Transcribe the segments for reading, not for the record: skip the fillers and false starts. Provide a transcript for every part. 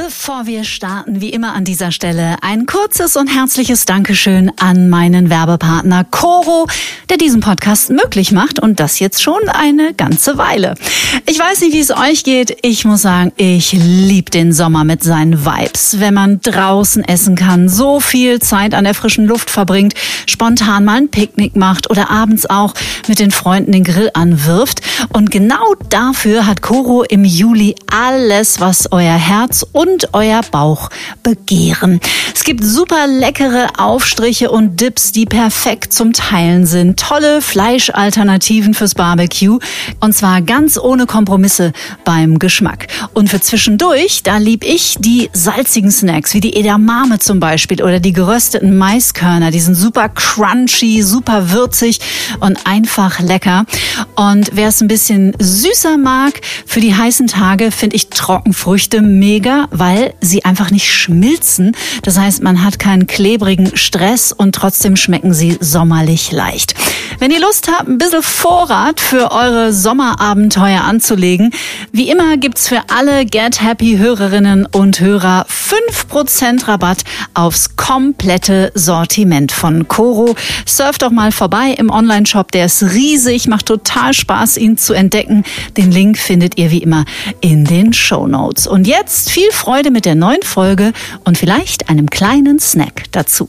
Bevor wir starten, wie immer an dieser Stelle ein kurzes und herzliches Dankeschön an meinen Werbepartner Coro, der diesen Podcast möglich macht und das jetzt schon eine ganze Weile. Ich weiß nicht, wie es euch geht. Ich muss sagen, ich liebe den Sommer mit seinen Vibes. Wenn man draußen essen kann, so viel Zeit an der frischen Luft verbringt, spontan mal ein Picknick macht oder abends auch mit den Freunden den Grill anwirft. Und genau dafür hat Coro im Juli alles, was euer Herz und euer Bauch begehren. Es gibt super leckere Aufstriche und Dips, die perfekt zum Teilen sind. Tolle Fleischalternativen fürs Barbecue und zwar ganz ohne Kompromisse beim Geschmack. Und für zwischendurch, da lieb ich die salzigen Snacks, wie die Edamame zum Beispiel oder die gerösteten Maiskörner. Die sind super crunchy, super würzig und einfach lecker. Und wer es ein bisschen süßer mag, für die heißen Tage finde ich Trockenfrüchte mega, weil sie einfach nicht schmilzen. Das heißt, man hat keinen klebrigen Stress und trotzdem schmecken sie sommerlich leicht. Wenn ihr Lust habt, ein bisschen Vorrat für eure Sommerabenteuer anzulegen, wie immer gibt's für alle Get Happy Hörerinnen und Hörer 5% Rabatt aufs komplette Sortiment von Coro. Surft doch mal vorbei im Onlineshop, der ist riesig, macht total Spaß, ihn zu entdecken. Den Link findet ihr wie immer in den Shownotes. Und jetzt viel Freude mit der neuen Folge und vielleicht einem kleinen Snack dazu.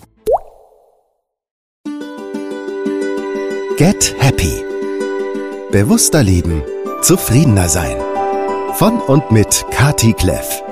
Get Happy. Bewusster leben, zufriedener sein. Von und mit Kati Kleff.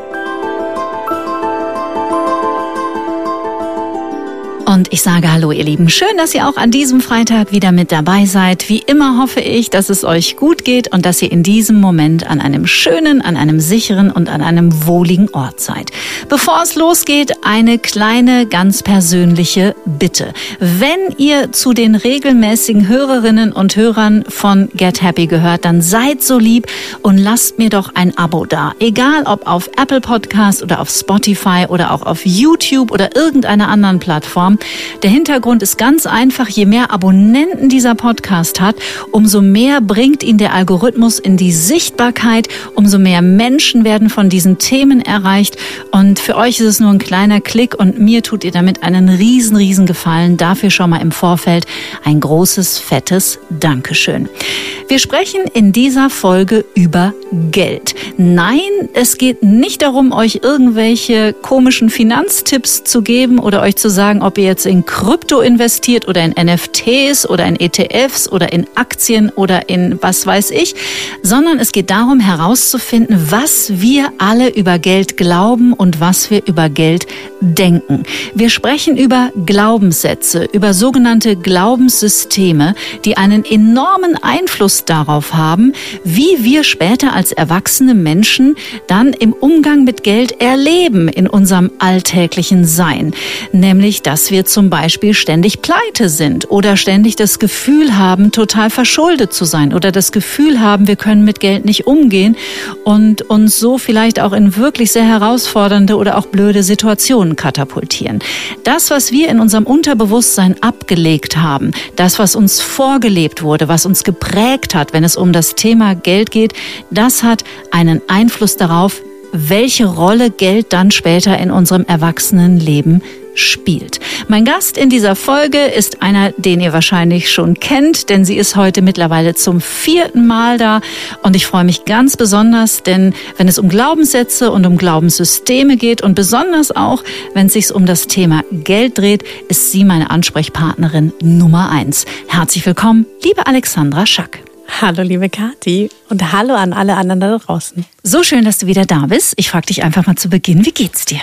Und ich sage hallo, ihr Lieben. Schön, dass ihr auch an diesem Freitag wieder mit dabei seid. Wie immer hoffe ich, dass es euch gut geht und dass ihr in diesem Moment an einem schönen, an einem sicheren und an einem wohligen Ort seid. Bevor es losgeht, eine kleine, ganz persönliche Bitte. Wenn ihr zu den regelmäßigen Hörerinnen und Hörern von Get Happy gehört, dann seid so lieb und lasst mir doch ein Abo da. Egal ob auf Apple Podcast oder auf Spotify oder auch auf YouTube oder irgendeiner anderen Plattform. Der Hintergrund ist ganz einfach, je mehr Abonnenten dieser Podcast hat, umso mehr bringt ihn der Algorithmus in die Sichtbarkeit, umso mehr Menschen werden von diesen Themen erreicht und für euch ist es nur ein kleiner Klick und mir tut ihr damit einen riesen Gefallen. Dafür schon mal im Vorfeld ein großes, fettes Dankeschön. Wir sprechen in dieser Folge über Geld. Nein, es geht nicht darum, euch irgendwelche komischen Finanztipps zu geben oder euch zu sagen, ob ihr jetzt in Krypto investiert oder in NFTs oder in ETFs oder in Aktien oder in was weiß ich, sondern es geht darum herauszufinden, was wir alle über Geld glauben und was wir über Geld denken. Wir sprechen über Glaubenssätze, über sogenannte Glaubenssysteme, die einen enormen Einfluss darauf haben, wie wir später als erwachsene Menschen dann im Umgang mit Geld erleben in unserem alltäglichen Sein. Nämlich, dass wir zum Beispiel ständig pleite sind oder ständig das Gefühl haben, total verschuldet zu sein oder das Gefühl haben, wir können mit Geld nicht umgehen und uns so vielleicht auch in wirklich sehr herausfordernde oder auch blöde Situationen katapultieren. Das, was wir in unserem Unterbewusstsein abgelegt haben, das, was uns vorgelebt wurde, was uns geprägt hat, wenn es um das Thema Geld geht, das hat einen Einfluss darauf, welche Rolle Geld dann später in unserem Erwachsenenleben spielt. Mein Gast in dieser Folge ist einer, den ihr wahrscheinlich schon kennt, denn sie ist heute mittlerweile zum 4. Mal da und ich freue mich ganz besonders, denn wenn es um Glaubenssätze und um Glaubenssysteme geht und besonders auch, wenn es sich um das Thema Geld dreht, ist sie meine Ansprechpartnerin Nummer 1. Herzlich willkommen, liebe Alexandra Schack. Hallo liebe Kati und hallo an alle anderen da draußen. So schön, dass du wieder da bist. Ich frage dich einfach mal zu Beginn, wie geht's dir?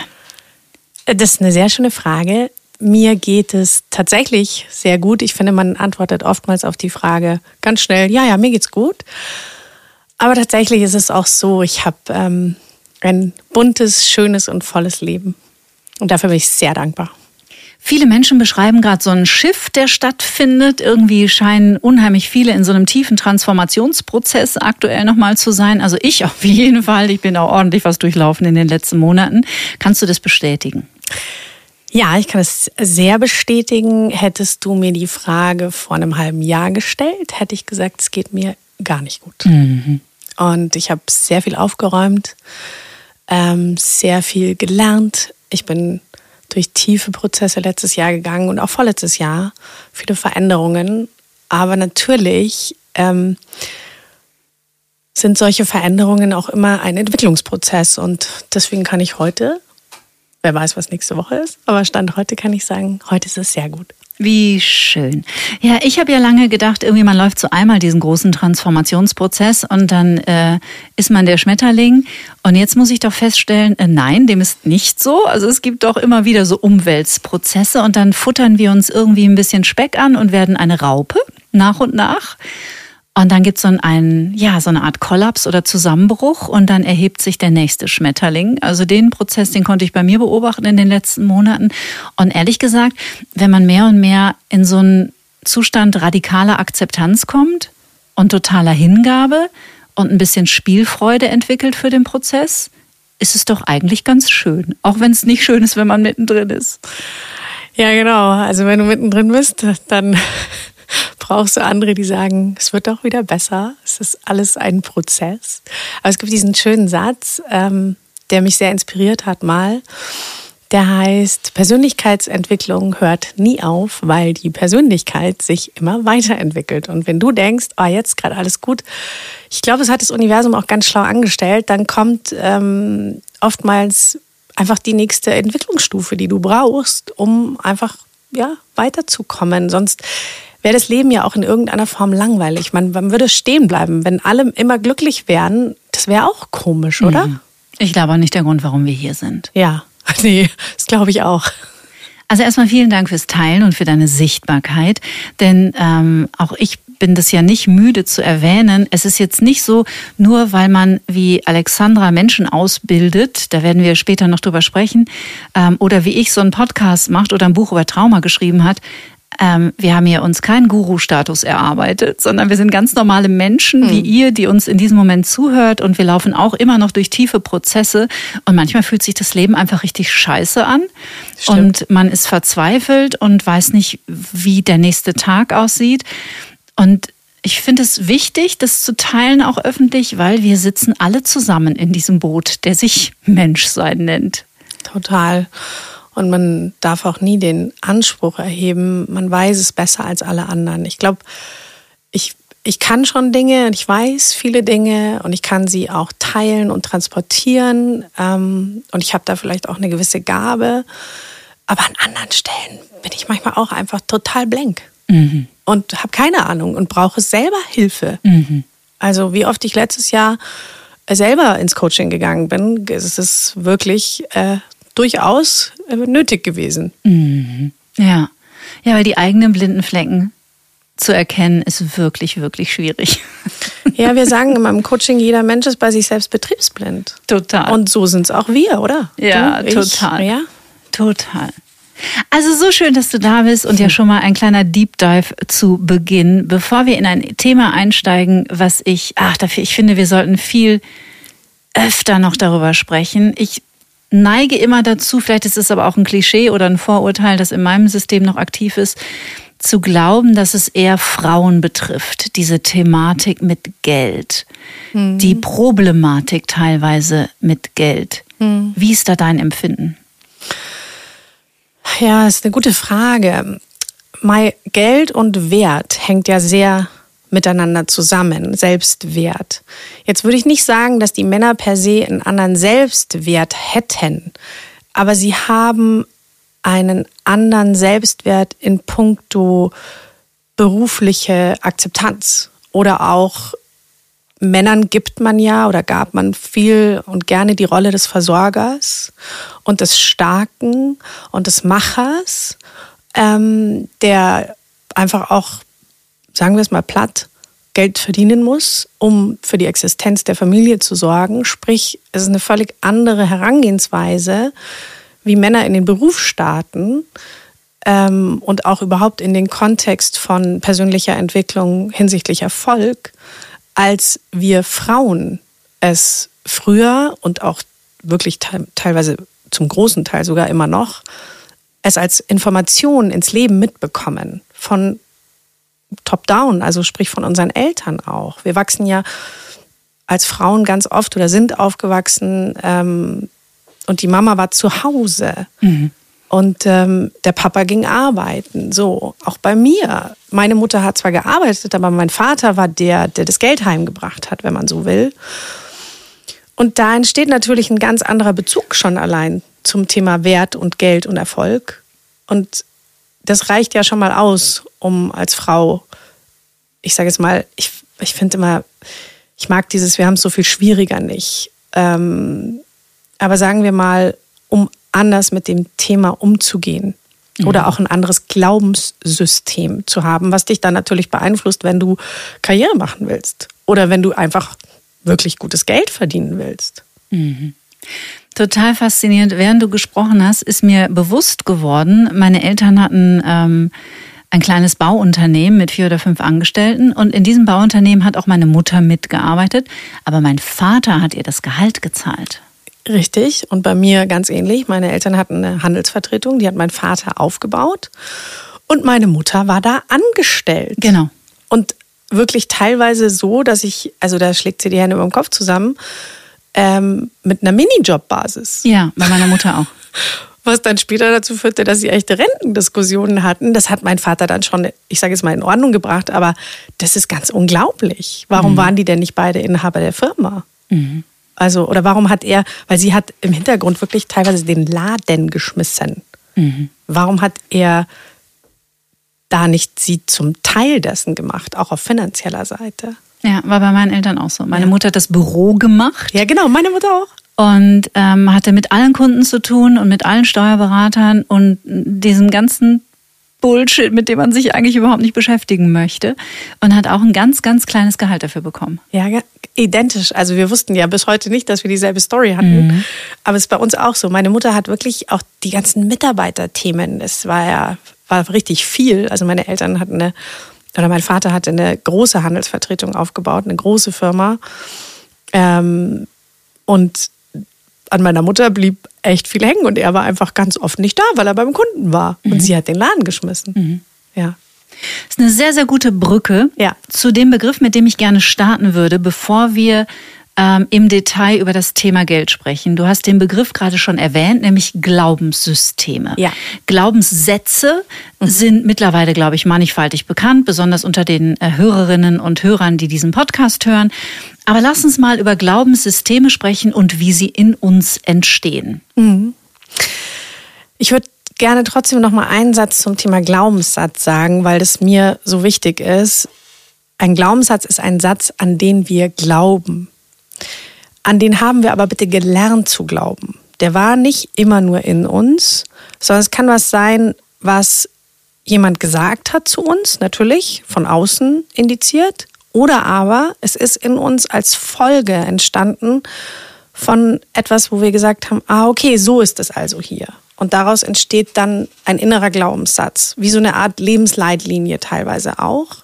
Das ist eine sehr schöne Frage. Mir geht es tatsächlich sehr gut. Ich finde, man antwortet oftmals auf die Frage ganz schnell, ja, mir geht's gut. Aber tatsächlich ist es auch so, ich habe ein buntes, schönes und volles Leben. Und dafür bin ich sehr dankbar. Viele Menschen beschreiben gerade so einen Shift, der stattfindet. Irgendwie scheinen unheimlich viele in so einem tiefen Transformationsprozess aktuell nochmal zu sein. Also ich auf jeden Fall. Ich bin auch ordentlich was durchlaufen in den letzten Monaten. Kannst du das bestätigen? Ja, ich kann es sehr bestätigen. Hättest du mir die Frage vor einem halben Jahr gestellt, hätte ich gesagt, es geht mir gar nicht gut. Mhm. Und ich habe sehr viel aufgeräumt. sehr viel gelernt. Ich bin durch tiefe Prozesse letztes Jahr gegangen und auch vorletztes Jahr. Viele Veränderungen. Aber natürlich sind solche Veränderungen auch immer ein Entwicklungsprozess. Und deswegen kann ich heute, wer weiß, was nächste Woche ist, aber Stand heute kann ich sagen, heute ist es sehr gut. Wie schön. Ja, ich habe ja lange gedacht, irgendwie man läuft so einmal diesen großen Transformationsprozess und dann ist man der Schmetterling. Und jetzt muss ich doch feststellen, nein, dem ist nicht so. Also es gibt doch immer wieder so Umwälzprozesse und dann futtern wir uns irgendwie ein bisschen Speck an und werden eine Raupe nach und nach. Und dann gibt es so eine Art Kollaps oder Zusammenbruch und dann erhebt sich der nächste Schmetterling. Also den Prozess, den konnte ich bei mir beobachten in den letzten Monaten. Und ehrlich gesagt, wenn man mehr und mehr in so einen Zustand radikaler Akzeptanz kommt und totaler Hingabe und ein bisschen Spielfreude entwickelt für den Prozess, ist es doch eigentlich ganz schön. Auch wenn es nicht schön ist, wenn man mittendrin ist. Ja, genau. Also wenn du mittendrin bist, dann brauchst du andere, die sagen, es wird doch wieder besser. Es ist alles ein Prozess. Aber es gibt diesen schönen Satz, der mich sehr inspiriert hat mal. Der heißt, Persönlichkeitsentwicklung hört nie auf, weil die Persönlichkeit sich immer weiterentwickelt. Und wenn du denkst, oh, jetzt gerade alles gut, ich glaube, es hat das Universum auch ganz schlau angestellt, dann kommt oftmals einfach die nächste Entwicklungsstufe, die du brauchst, um einfach weiterzukommen. Sonst wäre das Leben ja auch in irgendeiner Form langweilig. Man würde stehen bleiben. Wenn alle immer glücklich wären, das wäre auch komisch, oder? Ich glaube auch nicht der Grund, warum wir hier sind. Ja, nee, das glaube ich auch. Also erstmal vielen Dank fürs Teilen und für deine Sichtbarkeit, denn auch ich bin das ja nicht müde zu erwähnen. Es ist jetzt nicht so, nur weil man wie Alexandra Menschen ausbildet, da werden wir später noch drüber sprechen, oder wie ich so einen Podcast macht oder ein Buch über Trauma geschrieben hat. Wir haben hier uns keinen Guru-Status erarbeitet, sondern wir sind ganz normale Menschen wie ihr, die uns in diesem Moment zuhört und wir laufen auch immer noch durch tiefe Prozesse und manchmal fühlt sich das Leben einfach richtig scheiße an. Stimmt. Und man ist verzweifelt und weiß nicht, wie der nächste Tag aussieht. Und ich finde es wichtig, das zu teilen, auch öffentlich, weil wir sitzen alle zusammen in diesem Boot, der sich Menschsein nennt. Total. Und man darf auch nie den Anspruch erheben, man weiß es besser als alle anderen. Ich glaube, ich kann schon Dinge und ich weiß viele Dinge und ich kann sie auch teilen und transportieren. Und ich habe da vielleicht auch eine gewisse Gabe. Aber an anderen Stellen bin ich manchmal auch einfach total blank. Und habe keine Ahnung und brauche selber Hilfe. Also wie oft ich letztes Jahr selber ins Coaching gegangen bin, ist es wirklich durchaus nötig gewesen. Ja, weil die eigenen blinden Flecken zu erkennen, ist wirklich, wirklich schwierig. Ja, wir sagen immer im Coaching, jeder Mensch ist bei sich selbst betriebsblind. Total. Und so sind es auch wir, oder? Ja, du, total. Ja? Total. Also so schön, dass du da bist und ja schon mal ein kleiner Deep Dive zu Beginn, bevor wir in ein Thema einsteigen, was ich finde, wir sollten viel öfter noch darüber sprechen. Ich neige immer dazu, vielleicht ist es aber auch ein Klischee oder ein Vorurteil, das in meinem System noch aktiv ist, zu glauben, dass es eher Frauen betrifft, diese Thematik mit Geld, die Problematik teilweise mit Geld. Wie ist da dein Empfinden? Ja, ist eine gute Frage. Geld und Wert hängt ja sehr miteinander zusammen, Selbstwert. Jetzt würde ich nicht sagen, dass die Männer per se einen anderen Selbstwert hätten, aber sie haben einen anderen Selbstwert in puncto berufliche Akzeptanz. Oder auch Männern gibt man ja oder gab man viel und gerne die Rolle des Versorgers und des Starken und des Machers, der einfach auch, sagen wir es mal platt, Geld verdienen muss, um für die Existenz der Familie zu sorgen. Sprich, es ist eine völlig andere Herangehensweise, wie Männer in den Beruf starten und auch überhaupt in den Kontext von persönlicher Entwicklung hinsichtlich Erfolg, als wir Frauen es früher und auch wirklich teilweise zum großen Teil sogar immer noch, es als Information ins Leben mitbekommen. Von top-down, also sprich von unseren Eltern auch. Wir wachsen ja als Frauen ganz oft oder sind aufgewachsen und die Mama war zu Hause. Und der Papa ging arbeiten. So, auch bei mir. Meine Mutter hat zwar gearbeitet, aber mein Vater war der das Geld heimgebracht hat, wenn man so will. Und da entsteht natürlich ein ganz anderer Bezug schon allein zum Thema Wert und Geld und Erfolg. Und das reicht ja schon mal aus, um als Frau, ich sage jetzt mal, ich finde immer, ich mag dieses, wir haben es so viel schwieriger nicht. Aber sagen wir mal, um anders mit dem Thema umzugehen oder auch ein anderes Glaubenssystem zu haben, was dich dann natürlich beeinflusst, wenn du Karriere machen willst oder wenn du einfach wirklich gutes Geld verdienen willst. Total faszinierend. Während du gesprochen hast, ist mir bewusst geworden, meine Eltern hatten ein kleines Bauunternehmen mit 4 oder 5 Angestellten und in diesem Bauunternehmen hat auch meine Mutter mitgearbeitet, aber mein Vater hat ihr das Gehalt gezahlt. Richtig, und bei mir ganz ähnlich. Meine Eltern hatten eine Handelsvertretung, die hat mein Vater aufgebaut und meine Mutter war da angestellt. Genau. Und wirklich teilweise so, dass ich, also da schlägt sie die Hände über den Kopf zusammen, mit einer Minijob-Basis. Ja, bei meiner Mutter auch. Was dann später dazu führte, dass sie echte Rentendiskussionen hatten. Das hat mein Vater dann schon, ich sage jetzt mal, in Ordnung gebracht, aber das ist ganz unglaublich. Warum waren die denn nicht beide Inhaber der Firma? Also, oder warum hat er, weil sie hat im Hintergrund wirklich teilweise den Laden geschmissen. Warum hat er da nicht sie zum Teil dessen gemacht, auch auf finanzieller Seite? Ja, war bei meinen Eltern auch so. Meine Mutter hat das Büro gemacht. Ja, genau, meine Mutter auch. Und hatte mit allen Kunden zu tun und mit allen Steuerberatern und diesem ganzen Bullshit, mit dem man sich eigentlich überhaupt nicht beschäftigen möchte. Und hat auch ein ganz, ganz kleines Gehalt dafür bekommen. Ja, identisch. Also wir wussten ja bis heute nicht, dass wir dieselbe Story hatten. Aber es ist bei uns auch so. Meine Mutter hat wirklich auch die ganzen Mitarbeiterthemen. Es war richtig viel. Also meine Eltern hatten mein Vater hatte eine große Handelsvertretung aufgebaut, eine große Firma. Und an meiner Mutter blieb echt viel hängen und er war einfach ganz oft nicht da, weil er beim Kunden war. Und sie hat den Laden geschmissen. Ja. Das ist eine sehr, sehr gute Brücke zu dem Begriff, mit dem ich gerne starten würde, bevor wir im Detail über das Thema Geld sprechen. Du hast den Begriff gerade schon erwähnt, nämlich Glaubenssysteme. Ja. Glaubenssätze sind mittlerweile, glaube ich, mannigfaltig bekannt, besonders unter den Hörerinnen und Hörern, die diesen Podcast hören. Aber lass uns mal über Glaubenssysteme sprechen und wie sie in uns entstehen. Ich würde gerne trotzdem noch mal einen Satz zum Thema Glaubenssatz sagen, weil das mir so wichtig ist. Ein Glaubenssatz ist ein Satz, an den wir glauben. An den haben wir aber bitte gelernt zu glauben. Der war nicht immer nur in uns, sondern es kann was sein, was jemand gesagt hat zu uns, natürlich von außen indiziert, oder aber es ist in uns als Folge entstanden von etwas, wo wir gesagt haben, okay, so ist es also hier. Und daraus entsteht dann ein innerer Glaubenssatz, wie so eine Art Lebensleitlinie teilweise auch.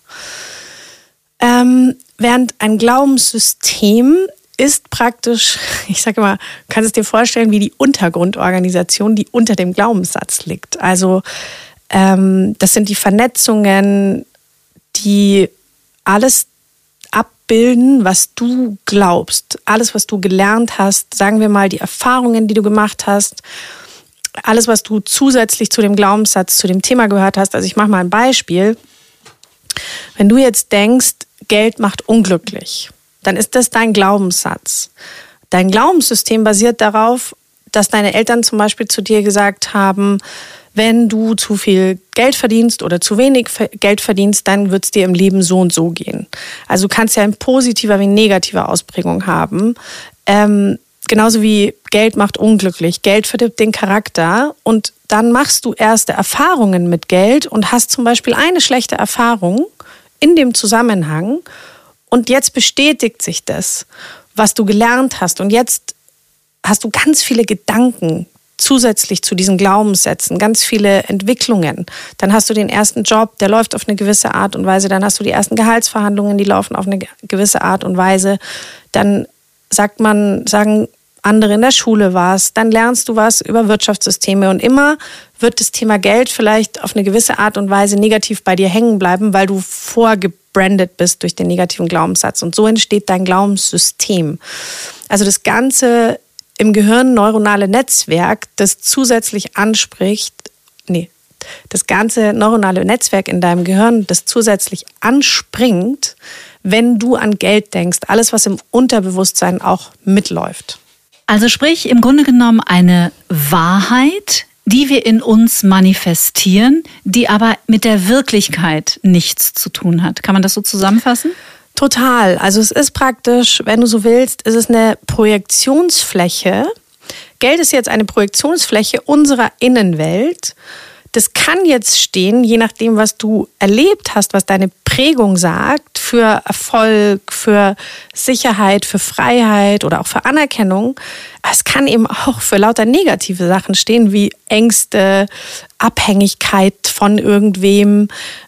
Während ein Glaubenssystem ist praktisch, ich sage immer, kannst es dir vorstellen, wie die Untergrundorganisation, die unter dem Glaubenssatz liegt. Also das sind die Vernetzungen, die alles abbilden, was du glaubst. Alles, was du gelernt hast, sagen wir mal die Erfahrungen, die du gemacht hast, alles, was du zusätzlich zu dem Glaubenssatz, zu dem Thema gehört hast. Also ich mache mal ein Beispiel. Wenn du jetzt denkst, Geld macht unglücklich, dann ist das dein Glaubenssatz. Dein Glaubenssystem basiert darauf, dass deine Eltern zum Beispiel zu dir gesagt haben, wenn du zu viel Geld verdienst oder zu wenig Geld verdienst, dann wird es dir im Leben so und so gehen. Also du kannst ja eine positive wie eine negative Ausprägung haben. Genauso wie Geld macht unglücklich. Geld verdirbt den Charakter und dann machst du erste Erfahrungen mit Geld und hast zum Beispiel eine schlechte Erfahrung in dem Zusammenhang. Und jetzt bestätigt sich das, was du gelernt hast. Und jetzt hast du ganz viele Gedanken zusätzlich zu diesen Glaubenssätzen, ganz viele Entwicklungen. Dann hast du den ersten Job, der läuft auf eine gewisse Art und Weise. Dann hast du die ersten Gehaltsverhandlungen, die laufen auf eine gewisse Art und Weise. Dann sagen andere in der Schule warst, dann lernst du was über Wirtschaftssysteme und immer wird das Thema Geld vielleicht auf eine gewisse Art und Weise negativ bei dir hängen bleiben, weil du vorgebrandet bist durch den negativen Glaubenssatz. Und so entsteht dein Glaubenssystem. Also das ganze im Gehirn neuronale Netzwerk, das zusätzlich das ganze neuronale Netzwerk in deinem Gehirn, das zusätzlich anspringt, wenn du an Geld denkst. Alles, was im Unterbewusstsein auch mitläuft. Also sprich, im Grunde genommen eine Wahrheit, die wir in uns manifestieren, die aber mit der Wirklichkeit nichts zu tun hat. Kann man das so zusammenfassen? Total. Also es ist praktisch, wenn du so willst, ist es eine Projektionsfläche. Geld ist jetzt eine Projektionsfläche unserer Innenwelt. Das kann jetzt stehen, je nachdem, was du erlebt hast, was deine Prägung sagt, für Erfolg, für Sicherheit, für Freiheit oder auch für Anerkennung. Es kann eben auch für lauter negative Sachen stehen, wie Ängste, Abhängigkeit von irgendwem,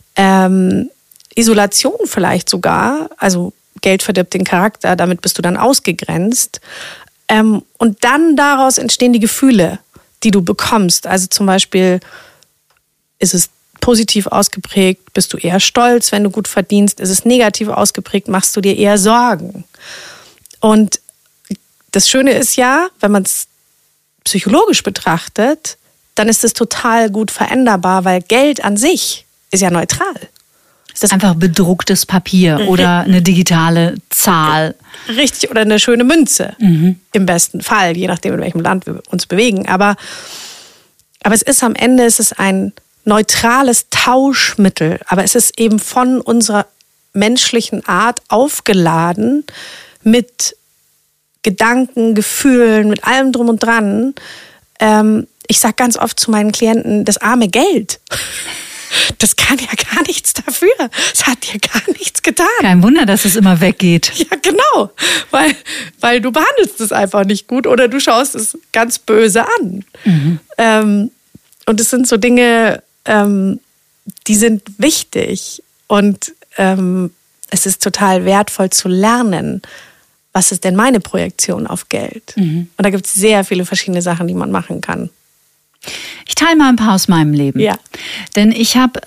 Isolation vielleicht sogar. Also Geld verdirbt den Charakter, damit bist du dann ausgegrenzt. Und dann daraus entstehen die Gefühle, die du bekommst. Also zum Beispiel, ist es positiv ausgeprägt, bist du eher stolz, wenn du gut verdienst. Ist es negativ ausgeprägt, machst du dir eher Sorgen. Und das Schöne ist ja, wenn man es psychologisch betrachtet, dann ist es total gut veränderbar, weil Geld an sich ist ja neutral. Das ist einfach bedrucktes Papier oder eine digitale Zahl. Richtig, oder eine schöne Münze im besten Fall, je nachdem, in welchem Land wir uns bewegen. Aber es ist am Ende ein neutrales Tauschmittel, aber es ist eben von unserer menschlichen Art aufgeladen mit Gedanken, Gefühlen, mit allem drum und dran. Ich sage ganz oft zu meinen Klienten, das arme Geld, das kann ja gar nichts dafür. Es hat dir gar nichts getan. Kein Wunder, dass es immer weggeht. Ja, genau, weil du behandelst es einfach nicht gut oder du schaust es ganz böse an. Und es sind so Dinge, die sind wichtig und es ist total wertvoll zu lernen, was ist denn meine Projektion auf Geld? Und da gibt es sehr viele verschiedene Sachen, die man machen kann. Ich teile mal ein paar aus meinem Leben. Ja. Denn ich habe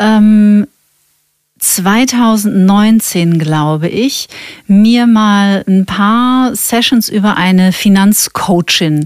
2019, glaube ich, mir mal ein paar Sessions über eine Finanzcoachin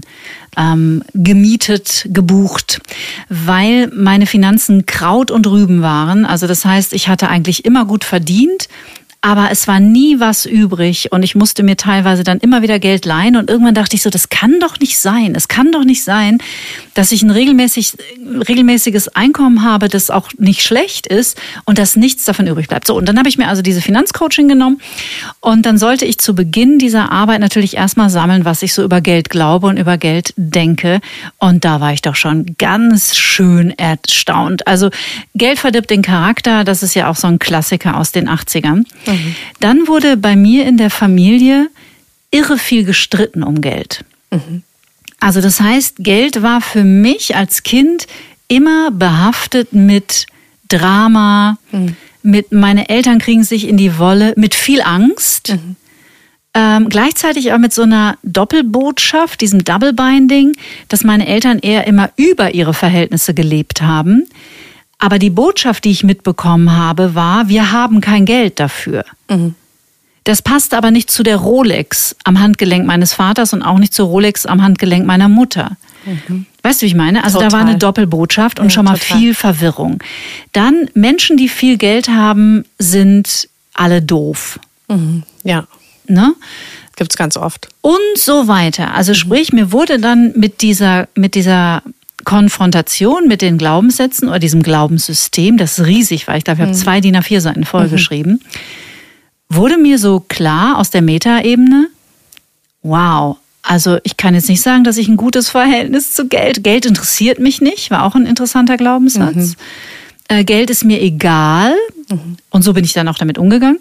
gebucht, weil meine Finanzen Kraut und Rüben waren. Also das heißt, ich hatte eigentlich immer gut verdient, aber es war nie was übrig und ich musste mir teilweise dann immer wieder Geld leihen und irgendwann dachte ich so, das kann doch nicht sein. Es kann doch nicht sein, dass ich ein regelmäßiges Einkommen habe, das auch nicht schlecht ist und dass nichts davon übrig bleibt. So, und dann habe ich mir also diese Finanzcoaching genommen und dann sollte ich zu Beginn dieser Arbeit natürlich erstmal sammeln, was ich so über Geld glaube und über Geld denke. Und da war ich doch schon ganz schön erstaunt. Also Geld verdirbt den Charakter, das ist ja auch so ein Klassiker aus den 80ern. Dann wurde bei mir in der Familie irre viel gestritten um Geld. Also das heißt, Geld war für mich als Kind immer behaftet mit Drama, mit meine Eltern kriegen sich in die Wolle, mit viel Angst. Gleichzeitig auch mit so einer Doppelbotschaft, diesem Double Binding, dass meine Eltern eher immer über ihre Verhältnisse gelebt haben. Aber die Botschaft, die ich mitbekommen habe, war, wir haben kein Geld dafür. Das passte aber nicht zu der Rolex am Handgelenk meines Vaters und auch nicht zur Rolex am Handgelenk meiner Mutter. Weißt du, wie ich meine? Also total. Da war eine Doppelbotschaft und schon mal total. Viel Verwirrung. Dann, Menschen, die viel Geld haben, sind alle doof. Ja. Ne? Gibt's ganz oft. Und so weiter. Also sprich, mir wurde dann mit dieser Konfrontation mit den Glaubenssätzen oder diesem Glaubenssystem, das riesig war, ich glaube, ich habe 2 DIN A4 Seiten vollgeschrieben, wurde mir so klar aus der Metaebene, wow, also ich kann jetzt nicht sagen, dass ich ein gutes Verhältnis zu Geld interessiert mich nicht, war auch ein interessanter Glaubenssatz. Geld ist mir egal und so bin ich dann auch damit umgegangen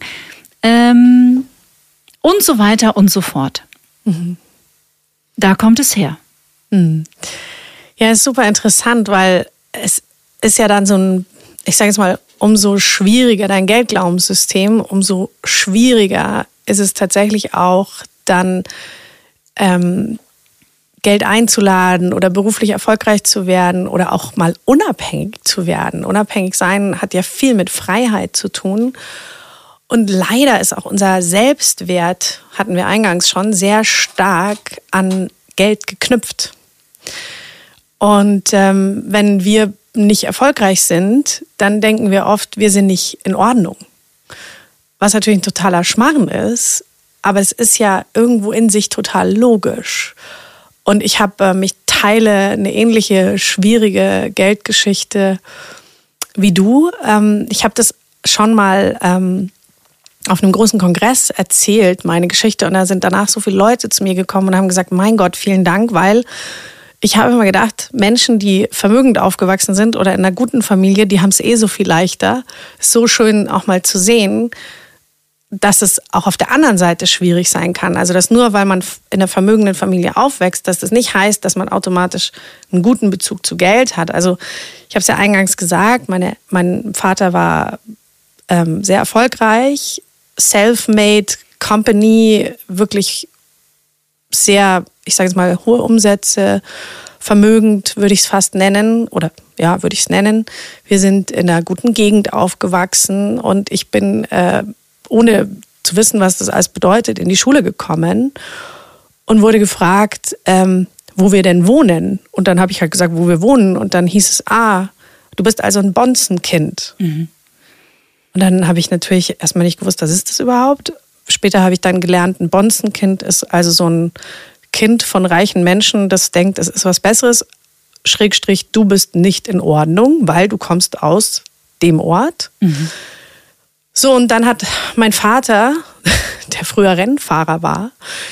und so weiter und so fort. Da kommt es her. Ja, ist super interessant, weil es ist ja dann so ein, ich sage jetzt mal, umso schwieriger dein Geldglaubenssystem, umso schwieriger ist es tatsächlich auch dann Geld einzuladen oder beruflich erfolgreich zu werden oder auch mal unabhängig zu werden. Unabhängig sein hat ja viel mit Freiheit zu tun. Und leider ist auch unser Selbstwert, hatten wir eingangs schon, sehr stark an Geld geknüpft. Und wenn wir nicht erfolgreich sind, dann denken wir oft, wir sind nicht in Ordnung. Was natürlich ein totaler Schmarrn ist, aber es ist ja irgendwo in sich total logisch. Und ich habe teile eine ähnliche schwierige Geldgeschichte wie du. Ich habe das schon mal auf einem großen Kongress erzählt, meine Geschichte. Und da sind danach so viele Leute zu mir gekommen und haben gesagt, mein Gott, vielen Dank, weil ich habe immer gedacht, Menschen, die vermögend aufgewachsen sind oder in einer guten Familie, die haben es so viel leichter. So schön auch mal zu sehen, dass es auch auf der anderen Seite schwierig sein kann. Also dass nur weil man in einer vermögenden Familie aufwächst, dass das nicht heißt, dass man automatisch einen guten Bezug zu Geld hat. Also ich habe es ja eingangs gesagt, mein Vater war sehr erfolgreich, self-made Company, wirklich sehr, ich sage jetzt mal, hohe Umsätze, vermögend würde ich es fast nennen oder ja, würde ich es nennen. Wir sind in einer guten Gegend aufgewachsen und ich bin ohne zu wissen, was das alles bedeutet, in die Schule gekommen und wurde gefragt, wo wir denn wohnen. Und dann habe ich halt gesagt, wo wir wohnen. Und dann hieß es, du bist also ein Bonzenkind. Mhm. Und dann habe ich natürlich erstmal nicht gewusst, was ist das überhaupt. Später habe ich dann gelernt, ein Bonzenkind ist also so ein Kind von reichen Menschen, das denkt, es ist was Besseres. Schrägstrich, du bist nicht in Ordnung, weil du kommst aus dem Ort. Mhm. So, und dann hat mein Vater, der früher Rennfahrer war,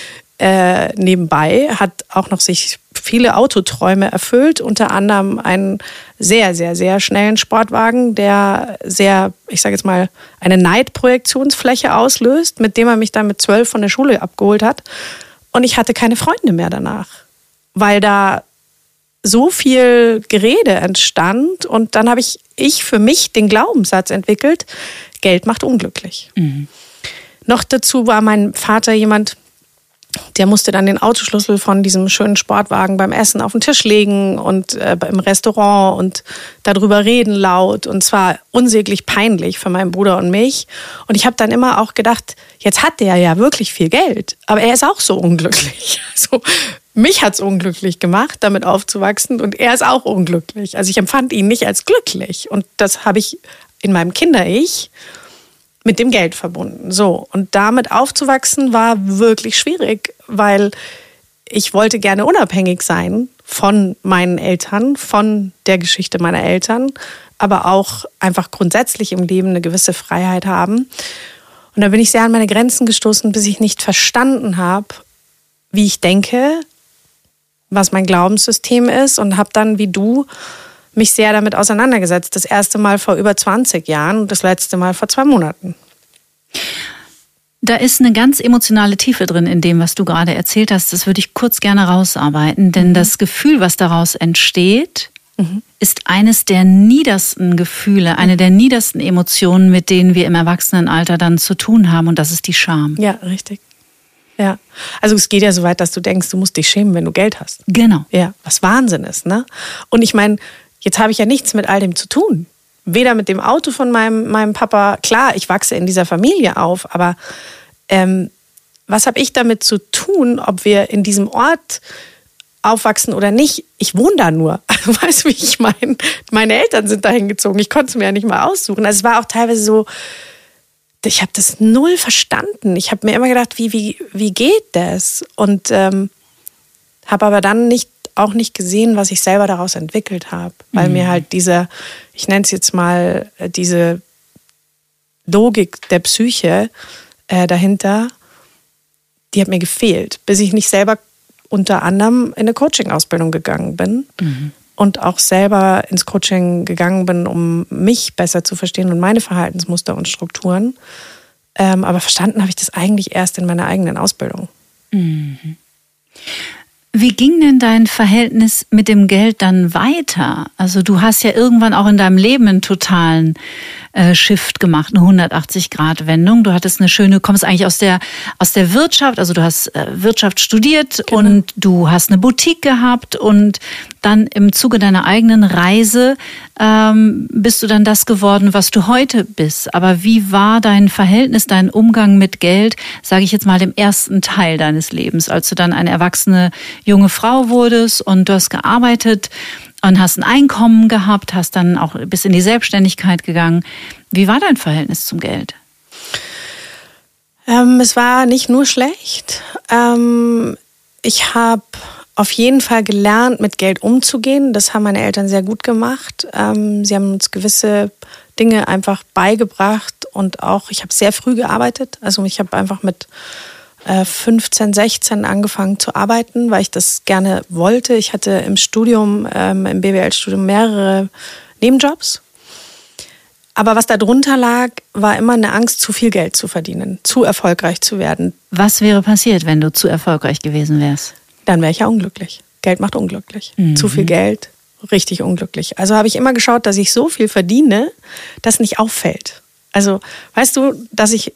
nebenbei, hat auch noch sich viele Autoträume erfüllt, unter anderem einen sehr, sehr, sehr schnellen Sportwagen, der sehr, ich sage jetzt mal, eine Neidprojektionsfläche auslöst, mit dem er mich dann mit 12 von der Schule abgeholt hat. Und ich hatte keine Freunde mehr danach, weil da so viel Gerede entstand. Und dann habe ich für mich den Glaubenssatz entwickelt, Geld macht unglücklich. Mhm. Noch dazu war mein Vater jemand, der musste dann den Autoschlüssel von diesem schönen Sportwagen beim Essen auf den Tisch legen und im Restaurant und darüber reden laut. Und zwar unsäglich peinlich für meinen Bruder und mich. Und ich habe dann immer auch gedacht, jetzt hat der ja wirklich viel Geld, aber er ist auch so unglücklich. Also mich hat es unglücklich gemacht, damit aufzuwachsen und er ist auch unglücklich. Also ich empfand ihn nicht als glücklich. Und das habe ich in meinem Kinder-Ich mit dem Geld verbunden. So, und damit aufzuwachsen war wirklich schwierig, weil ich wollte gerne unabhängig sein von meinen Eltern, von der Geschichte meiner Eltern, aber auch einfach grundsätzlich im Leben eine gewisse Freiheit haben. Und da bin ich sehr an meine Grenzen gestoßen, bis ich nicht verstanden habe, wie ich denke, was mein Glaubenssystem ist und habe dann, wie du, mich sehr damit auseinandergesetzt. Das erste Mal vor über 20 Jahren und das letzte Mal vor 2 Monaten. Da ist eine ganz emotionale Tiefe drin in dem, was du gerade erzählt hast. Das würde ich kurz gerne rausarbeiten, denn das Gefühl, was daraus entsteht, ist eines der niedersten Gefühle, eine der niedersten Emotionen, mit denen wir im Erwachsenenalter dann zu tun haben, und das ist die Scham. Ja, richtig. Ja, also es geht ja so weit, dass du denkst, du musst dich schämen, wenn du Geld hast. Genau. Ja, was Wahnsinn ist, ne? Und ich meine, jetzt habe ich ja nichts mit all dem zu tun. Weder mit dem Auto von meinem Papa. Klar, ich wachse in dieser Familie auf, aber was habe ich damit zu tun, ob wir in diesem Ort aufwachsen oder nicht? Ich wohne da nur. Also, weißt du, wie ich meine? Meine Eltern sind dahin gezogen. Ich konnte es mir ja nicht mal aussuchen. Also es war auch teilweise so, ich habe das null verstanden. Ich habe mir immer gedacht, wie geht das? Und habe aber dann auch nicht gesehen, was ich selber daraus entwickelt habe. Weil mir halt ich nenne es jetzt mal, diese Logik der Psyche dahinter, die hat mir gefehlt, bis ich nicht selber unter anderem in eine Coaching-Ausbildung gegangen bin und auch selber ins Coaching gegangen bin, um mich besser zu verstehen und meine Verhaltensmuster und Strukturen. Aber verstanden habe ich das eigentlich erst in meiner eigenen Ausbildung. Wie ging denn dein Verhältnis mit dem Geld dann weiter? Also du hast ja irgendwann auch in deinem Leben einen totalen Shift gemacht, eine 180-Grad-Wendung. Du hattest kommst eigentlich aus der Wirtschaft, also du hast Wirtschaft studiert, genau. Und du hast eine Boutique gehabt und dann im Zuge deiner eigenen Reise bist du dann das geworden, was du heute bist. Aber wie war dein Verhältnis, dein Umgang mit Geld, sage ich jetzt mal, im ersten Teil deines Lebens, als du dann eine erwachsene junge Frau wurdest und du hast gearbeitet und hast ein Einkommen gehabt, hast dann auch bis in die Selbstständigkeit gegangen. Wie war dein Verhältnis zum Geld? Es war nicht nur schlecht. Ich habe auf jeden Fall gelernt, mit Geld umzugehen. Das haben meine Eltern sehr gut gemacht. Sie haben uns gewisse Dinge einfach beigebracht und auch, ich habe sehr früh gearbeitet. Also ich habe einfach mit 15, 16 angefangen zu arbeiten, weil ich das gerne wollte. Ich hatte im Studium, im BWL-Studium mehrere Nebenjobs. Aber was da drunter lag, war immer eine Angst, zu viel Geld zu verdienen, zu erfolgreich zu werden. Was wäre passiert, wenn du zu erfolgreich gewesen wärst? Dann wäre ich ja unglücklich. Geld macht unglücklich. Zu viel Geld, richtig unglücklich. Also habe ich immer geschaut, dass ich so viel verdiene, dass nicht auffällt. Also weißt du, dass ich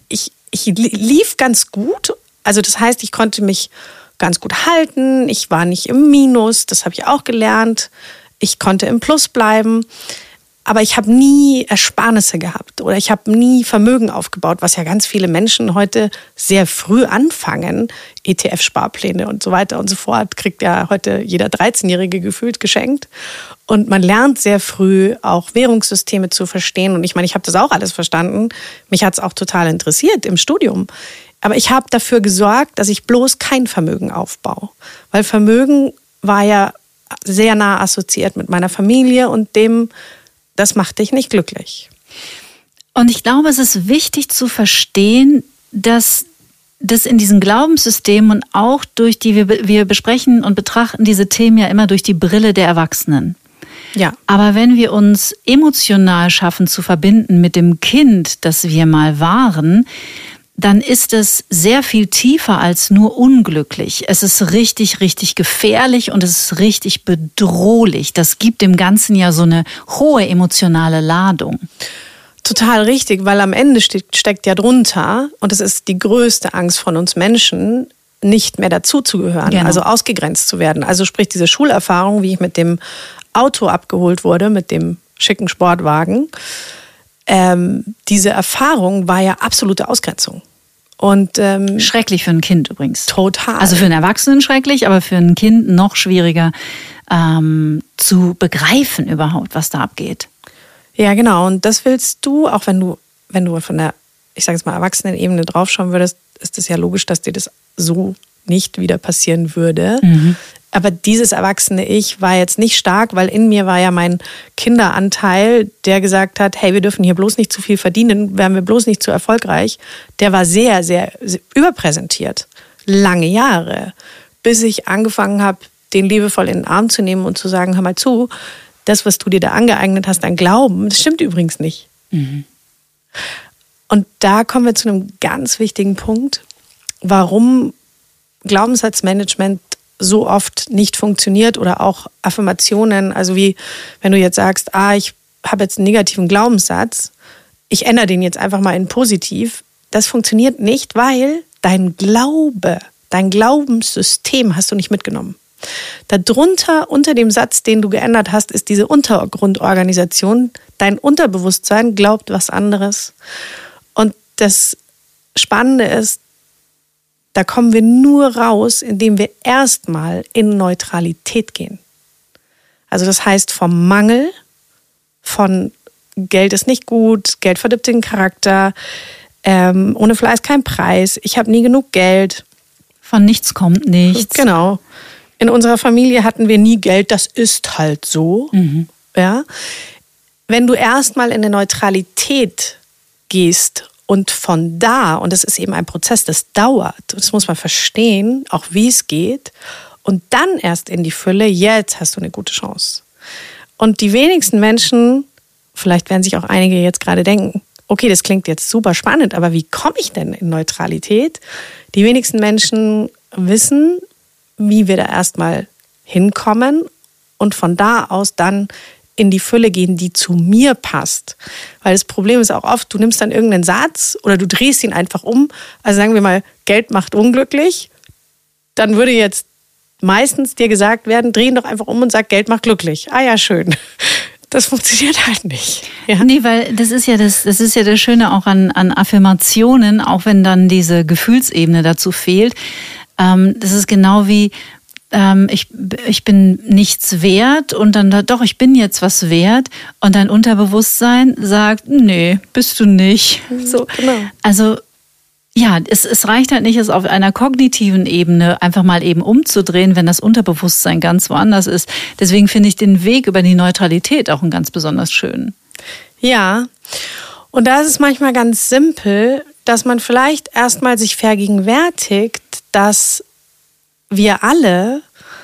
lief ganz gut. Also das heißt, ich konnte mich ganz gut halten. Ich war nicht im Minus, das habe ich auch gelernt. Ich konnte im Plus bleiben. Aber ich habe nie Ersparnisse gehabt oder ich habe nie Vermögen aufgebaut, was ja ganz viele Menschen heute sehr früh anfangen. ETF-Sparpläne und so weiter und so fort kriegt ja heute jeder 13-Jährige gefühlt geschenkt. Und man lernt sehr früh auch Währungssysteme zu verstehen. Und ich meine, ich habe das auch alles verstanden. Mich hat es auch total interessiert im Studium. Aber ich habe dafür gesorgt, dass ich bloß kein Vermögen aufbaue. Weil Vermögen war ja sehr nah assoziiert mit meiner Familie und dem, das macht dich nicht glücklich. Und ich glaube, es ist wichtig zu verstehen, dass das in diesen Glaubenssystemen und auch durch wir besprechen und betrachten diese Themen ja immer durch die Brille der Erwachsenen. Ja. Aber wenn wir uns emotional schaffen zu verbinden mit dem Kind, das wir mal waren, dann ist es sehr viel tiefer als nur unglücklich. Es ist richtig, richtig gefährlich und es ist richtig bedrohlich. Das gibt dem Ganzen ja so eine hohe emotionale Ladung. Total richtig, weil am Ende steckt ja drunter, und das ist die größte Angst von uns Menschen, nicht mehr dazuzugehören, genau. Also ausgegrenzt zu werden. Also sprich diese Schulerfahrung, wie ich mit dem Auto abgeholt wurde, mit dem schicken Sportwagen, diese Erfahrung war ja absolute Ausgrenzung. Und schrecklich für ein Kind übrigens. Total. Also für einen Erwachsenen schrecklich, aber für ein Kind noch schwieriger zu begreifen überhaupt, was da abgeht. Ja, genau. Und das willst du, auch wenn du von der, ich sage jetzt mal, Erwachsenenebene draufschauen würdest, ist es ja logisch, dass dir das so nicht wieder passieren würde. Mhm. Aber dieses erwachsene Ich war jetzt nicht stark, weil in mir war ja mein Kinderanteil, der gesagt hat, hey, wir dürfen hier bloß nicht zu viel verdienen, werden wir bloß nicht zu erfolgreich. Der war sehr, sehr überpräsentiert. Lange Jahre. Bis ich angefangen habe, den liebevoll in den Arm zu nehmen und zu sagen, hör mal zu, das, was du dir da angeeignet hast an Glauben, das stimmt übrigens nicht. Mhm. Und da kommen wir zu einem ganz wichtigen Punkt, warum Glaubenssatzmanagement so oft nicht funktioniert oder auch Affirmationen, also wie wenn du jetzt sagst, ich habe jetzt einen negativen Glaubenssatz, ich ändere den jetzt einfach mal in positiv, das funktioniert nicht, weil dein Glaubenssystem hast du nicht mitgenommen. Darunter, unter dem Satz, den du geändert hast, ist diese Untergrundorganisation. Dein Unterbewusstsein glaubt was anderes. Und das Spannende ist, da kommen wir nur raus, indem wir erstmal in Neutralität gehen. Also das heißt vom Mangel, von Geld ist nicht gut, Geld verdirbt den Charakter, ohne Fleiß kein Preis, ich habe nie genug Geld. Von nichts kommt nichts. Genau. In unserer Familie hatten wir nie Geld, das ist halt so. Mhm. Ja? Wenn du erstmal in eine Neutralität gehst und von da, und das ist eben ein Prozess, das dauert, das muss man verstehen, auch wie es geht, und dann erst in die Fülle, jetzt hast du eine gute Chance. Und die wenigsten Menschen, vielleicht werden sich auch einige jetzt gerade denken, okay, das klingt jetzt super spannend, aber wie komme ich denn in Neutralität? Die wenigsten Menschen wissen, wie wir da erstmal hinkommen und von da aus dann in die Fülle gehen, die zu mir passt. Weil das Problem ist auch oft, du nimmst dann irgendeinen Satz oder du drehst ihn einfach um. Also sagen wir mal, Geld macht unglücklich. Dann würde jetzt meistens dir gesagt werden, dreh ihn doch einfach um und sag, Geld macht glücklich. Ah ja, schön. Das funktioniert halt nicht. Ja? Nee, weil das ist ja das Schöne auch an Affirmationen, auch wenn dann diese Gefühlsebene dazu fehlt. Das ist genau wie, ich bin nichts wert und dann doch, ich bin jetzt was wert und dein Unterbewusstsein sagt, nee, bist du nicht. So. Genau. Also ja, es reicht halt nicht, es auf einer kognitiven Ebene einfach mal eben umzudrehen, wenn das Unterbewusstsein ganz woanders ist. Deswegen finde ich den Weg über die Neutralität auch einen ganz besonders schön. Ja, und da ist es manchmal ganz simpel, dass man vielleicht erstmal sich vergegenwärtigt, dass wir alle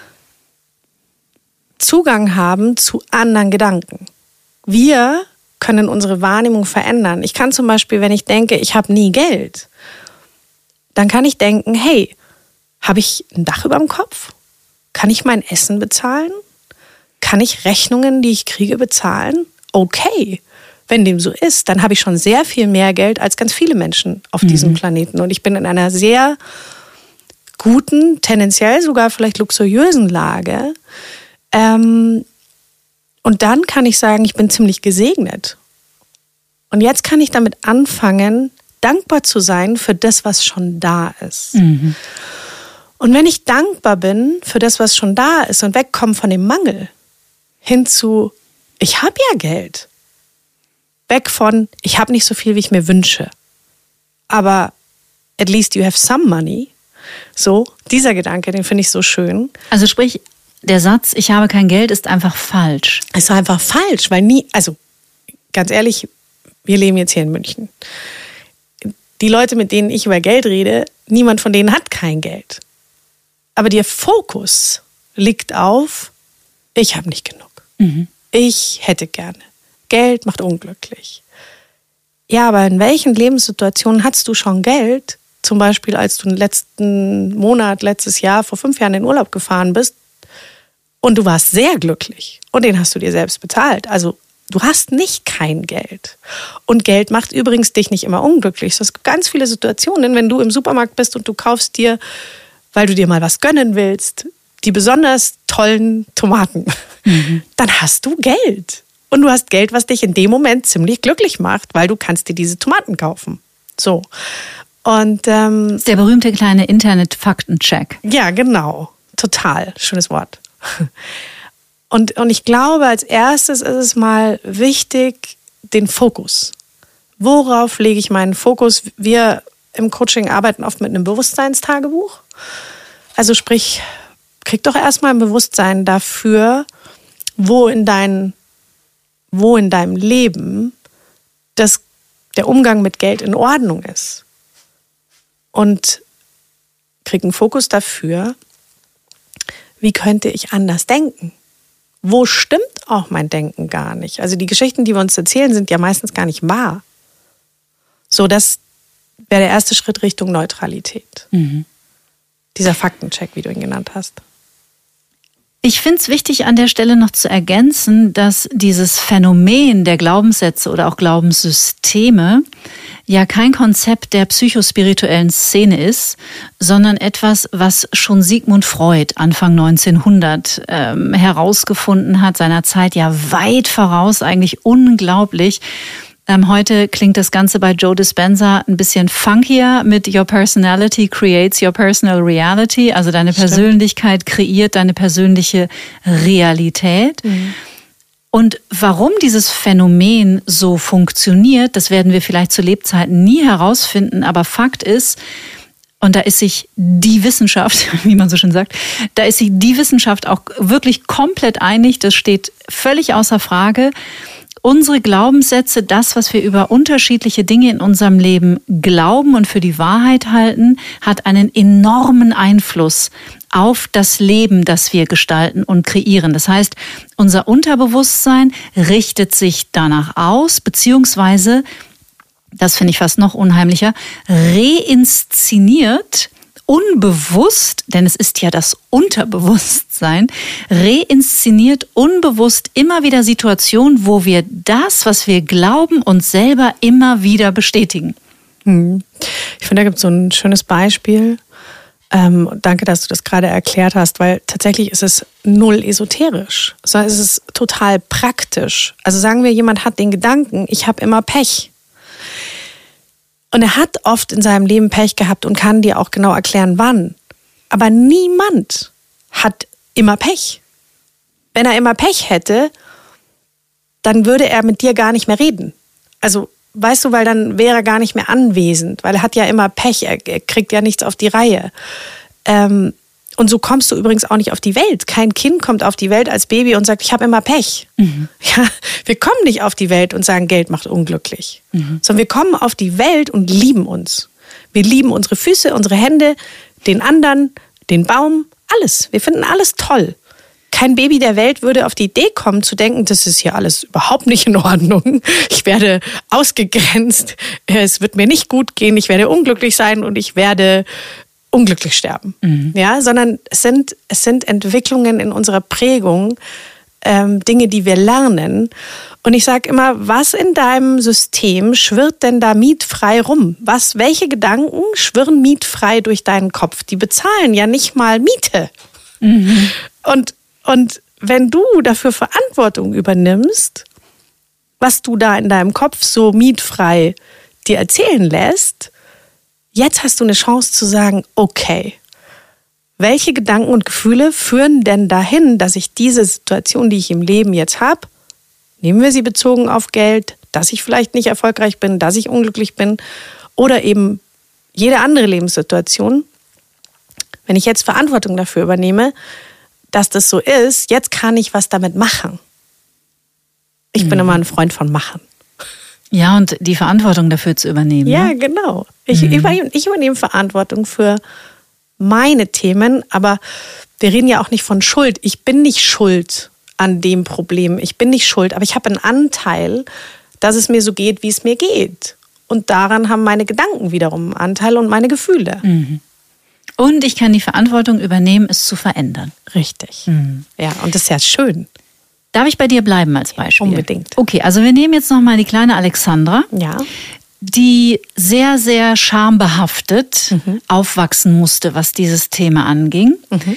Zugang haben zu anderen Gedanken. Wir können unsere Wahrnehmung verändern. Ich kann zum Beispiel, wenn ich denke, ich habe nie Geld, dann kann ich denken, hey, habe ich ein Dach über dem Kopf? Kann ich mein Essen bezahlen? Kann ich Rechnungen, die ich kriege, bezahlen? Okay, wenn dem so ist, dann habe ich schon sehr viel mehr Geld als ganz viele Menschen auf diesem Planeten. Und ich bin in einer sehr guten, tendenziell sogar vielleicht luxuriösen Lage. Und dann kann ich sagen, ich bin ziemlich gesegnet. Und jetzt kann ich damit anfangen, dankbar zu sein für das, was schon da ist. Und wenn ich dankbar bin für das, was schon da ist und wegkomme von dem Mangel hin zu, ich habe ja Geld. Weg von, ich habe nicht so viel, wie ich mir wünsche. Aber at least you have some money. So, dieser Gedanke, den finde ich so schön. Also sprich, der Satz, ich habe kein Geld, ist einfach falsch. Es ist einfach falsch, weil also ganz ehrlich, wir leben jetzt hier in München. Die Leute, mit denen ich über Geld rede, niemand von denen hat kein Geld. Aber der Fokus liegt auf, ich habe nicht genug. Ich hätte gerne. Geld macht unglücklich. Ja, aber in welchen Lebenssituationen hattest du schon Geld? Zum Beispiel, als du letztes Jahr, vor 5 Jahren in den Urlaub gefahren bist und du warst sehr glücklich und den hast du dir selbst bezahlt. Also du hast nicht kein Geld. Und Geld macht übrigens dich nicht immer unglücklich. Es gibt ganz viele Situationen, wenn du im Supermarkt bist und du kaufst dir, weil du dir mal was gönnen willst, die besonders tollen Tomaten, dann hast du Geld. Und du hast Geld, was dich in dem Moment ziemlich glücklich macht, weil du kannst dir diese Tomaten kaufen. So. Und das ist der berühmte kleine Internet-Faktencheck. Ja, genau. Total. Schönes Wort. Und ich glaube, als erstes ist es mal wichtig, den Fokus. Worauf lege ich meinen Fokus? Wir im Coaching arbeiten oft mit einem Bewusstseinstagebuch. Also sprich, krieg doch erstmal ein Bewusstsein dafür, wo in deinem Leben der Umgang mit Geld in Ordnung ist. Und krieg einen Fokus dafür, wie könnte ich anders denken? Wo stimmt auch mein Denken gar nicht? Also die Geschichten, die wir uns erzählen, sind ja meistens gar nicht wahr. So, das wäre der erste Schritt Richtung Neutralität. Dieser Faktencheck, wie du ihn genannt hast. Ich finde es wichtig, an der Stelle noch zu ergänzen, dass dieses Phänomen der Glaubenssätze oder auch Glaubenssysteme ja kein Konzept der psychospirituellen Szene ist, sondern etwas, was schon Sigmund Freud Anfang 1900 herausgefunden hat, seiner Zeit ja weit voraus, eigentlich unglaublich. Heute klingt das Ganze bei Joe Dispenza ein bisschen funkier mit Your Personality creates your personal reality. Also deine Persönlichkeit kreiert deine persönliche Realität. Und warum dieses Phänomen so funktioniert, das werden wir vielleicht zu Lebzeiten nie herausfinden. Aber Fakt ist, und da ist sich die Wissenschaft, wie man so schön sagt, da ist sich die Wissenschaft auch wirklich komplett einig. Das steht völlig außer Frage. Unsere Glaubenssätze, das, was wir über unterschiedliche Dinge in unserem Leben glauben und für die Wahrheit halten, hat einen enormen Einfluss auf das Leben, das wir gestalten und kreieren. Das heißt, unser Unterbewusstsein richtet sich danach aus, beziehungsweise, das finde ich fast noch unheimlicher, reinszeniert unbewusst, denn es ist ja das Unterbewusstsein, reinszeniert unbewusst immer wieder Situationen, wo wir das, was wir glauben, uns selber immer wieder bestätigen. Ich finde, da gibt es so ein schönes Beispiel. Danke, dass du das gerade erklärt hast, weil tatsächlich ist es null esoterisch, sondern es ist total praktisch. Also sagen wir, jemand hat den Gedanken, ich habe immer Pech. Und er hat oft in seinem Leben Pech gehabt und kann dir auch genau erklären, wann. Aber niemand hat immer Pech. Wenn er immer Pech hätte, dann würde er mit dir gar nicht mehr reden. Also, weißt du, weil dann wäre er gar nicht mehr anwesend, weil er hat ja immer Pech, er kriegt ja nichts auf die Reihe. Und so kommst du übrigens auch nicht auf die Welt. Kein Kind kommt auf die Welt als Baby und sagt, ich habe immer Pech. Ja, wir kommen nicht auf die Welt und sagen, Geld macht unglücklich. Sondern wir kommen auf die Welt und lieben uns. Wir lieben unsere Füße, unsere Hände, den anderen, den Baum, alles. Wir finden alles toll. Kein Baby der Welt würde auf die Idee kommen, zu denken, das ist hier alles überhaupt nicht in Ordnung. Ich werde ausgegrenzt, es wird mir nicht gut gehen, ich werde unglücklich sein und ich werde unglücklich sterben. Ja, sondern es sind Entwicklungen in unserer Prägung, Dinge, die wir lernen. Und ich sage immer, was in deinem System schwirrt denn da mietfrei rum? Welche Gedanken schwirren mietfrei durch deinen Kopf? Die bezahlen ja nicht mal Miete. Und wenn du dafür Verantwortung übernimmst, was du da in deinem Kopf so mietfrei dir erzählen lässt, jetzt hast du eine Chance zu sagen, okay, welche Gedanken und Gefühle führen denn dahin, dass ich diese Situation, die ich im Leben jetzt habe, nehmen wir sie bezogen auf Geld, dass ich vielleicht nicht erfolgreich bin, dass ich unglücklich bin oder eben jede andere Lebenssituation, wenn ich jetzt Verantwortung dafür übernehme, dass das so ist, jetzt kann ich was damit machen. Ich bin immer ein Freund von machen. Ja, und die Verantwortung dafür zu übernehmen. Ja, ne? genau. Ich übernehme Verantwortung für meine Themen, aber wir reden ja auch nicht von Schuld. Ich bin nicht schuld an dem Problem. Ich bin nicht schuld, aber ich habe einen Anteil, dass es mir so geht, wie es mir geht. Und daran haben meine Gedanken wiederum einen Anteil und meine Gefühle. Und ich kann die Verantwortung übernehmen, es zu verändern. Richtig. Ja, und das ist ja schön. Darf ich bei dir bleiben als Beispiel? Unbedingt. Okay, also wir nehmen jetzt nochmal die kleine Alexandra, Ja. die sehr, sehr schambehaftet aufwachsen musste, was dieses Thema anging.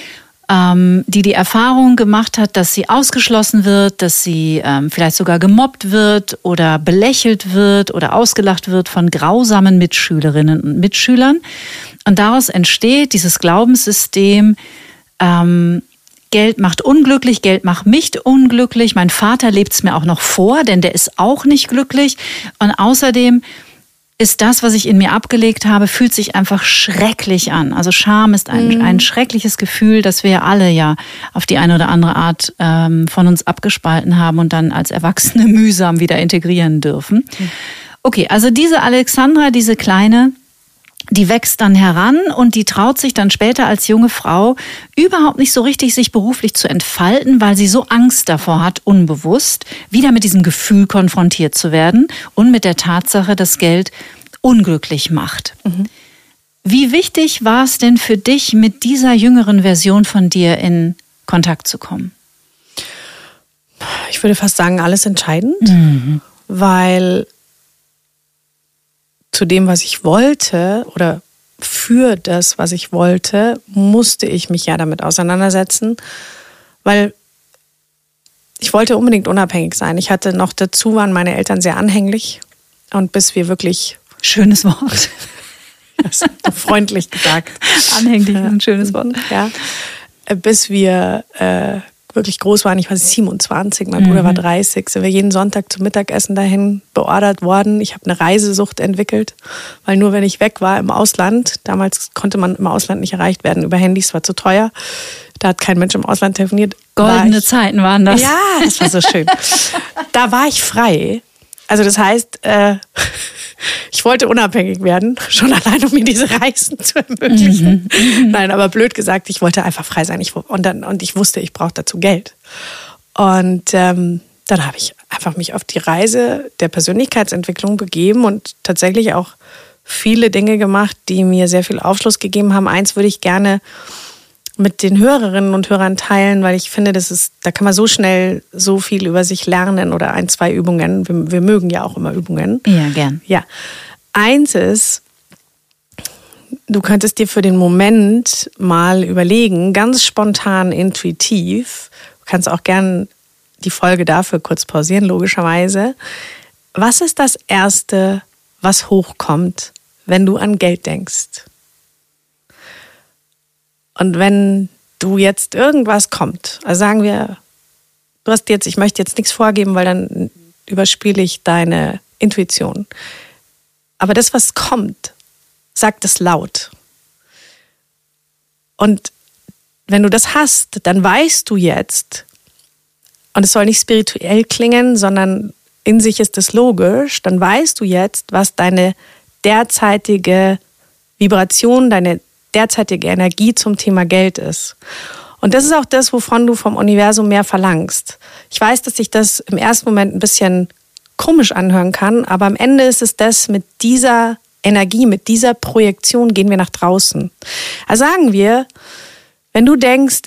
Die Erfahrung gemacht hat, dass sie ausgeschlossen wird, dass sie vielleicht sogar gemobbt wird oder belächelt wird oder ausgelacht wird von grausamen Mitschülerinnen und Mitschülern. Und daraus entsteht dieses Glaubenssystem, Geld macht unglücklich, Geld macht mich unglücklich. Mein Vater lebt es mir auch noch vor, denn der ist auch nicht glücklich. Und außerdem ist das, was ich in mir abgelegt habe, fühlt sich einfach schrecklich an. Also Scham ist ein schreckliches Gefühl, das wir alle ja auf die eine oder andere Art von uns abgespalten haben und dann als Erwachsene mühsam wieder integrieren dürfen. Okay, also diese Alexandra, diese Kleine, die wächst dann heran und die traut sich dann später als junge Frau überhaupt nicht so richtig, sich beruflich zu entfalten, weil sie so Angst davor hat, unbewusst wieder mit diesem Gefühl konfrontiert zu werden und mit der Tatsache, dass Geld unglücklich macht. Wie wichtig war es denn für dich, mit dieser jüngeren Version von dir in Kontakt zu kommen? Ich würde fast sagen, alles entscheidend, weil zu dem, was ich wollte oder für das, was ich wollte, musste ich mich ja damit auseinandersetzen, weil ich wollte unbedingt unabhängig sein. Ich hatte noch dazu, waren meine Eltern sehr anhänglich und bis wir wirklich... Schönes Wort. Das ist freundlich gesagt. Anhänglich ist ein schönes Wort. Ja, bis wir wirklich groß waren, ich war 27, mein Bruder war 30, sind wir jeden Sonntag zum Mittagessen dahin beordert worden. Ich habe eine Reisesucht entwickelt, weil nur wenn ich weg war im Ausland, damals konnte man im Ausland nicht erreicht werden über Handys, war zu teuer, da hat kein Mensch im Ausland telefoniert. Goldene Zeiten waren das. Ja, das war so schön. Da war ich frei. Also das heißt, ich wollte unabhängig werden, schon allein, um mir diese Reisen zu ermöglichen. Nein, aber blöd gesagt, ich wollte einfach frei sein. Und ich wusste, ich brauche dazu Geld. Und dann habe ich einfach mich auf die Reise der Persönlichkeitsentwicklung begeben und tatsächlich auch viele Dinge gemacht, die mir sehr viel Aufschluss gegeben haben. Eins würde ich gerne mit den Hörerinnen und Hörern teilen, weil ich finde, da kann man so schnell so viel über sich lernen oder 1, 2 Übungen. Wir mögen ja auch immer Übungen. Ja, gern. Ja. Eins ist, du könntest dir für den Moment mal überlegen, ganz spontan, intuitiv, du kannst auch gern die Folge dafür kurz pausieren, logischerweise. Was ist das Erste, was hochkommt, wenn du an Geld denkst? Und wenn du jetzt irgendwas kommt, also sagen wir, ich möchte jetzt nichts vorgeben, weil dann überspiele ich deine Intuition. Aber das, was kommt, sagt es laut. Und wenn du das hast, dann weißt du jetzt, und es soll nicht spirituell klingen, sondern in sich ist es logisch, dann weißt du jetzt, was deine derzeitige Vibration, deine derzeitige Energie zum Thema Geld ist. Und das ist auch das, wovon du vom Universum mehr verlangst. Ich weiß, dass sich das im ersten Moment ein bisschen komisch anhören kann, aber am Ende ist es das, mit dieser Energie, mit dieser Projektion gehen wir nach draußen. Also sagen wir, wenn du denkst,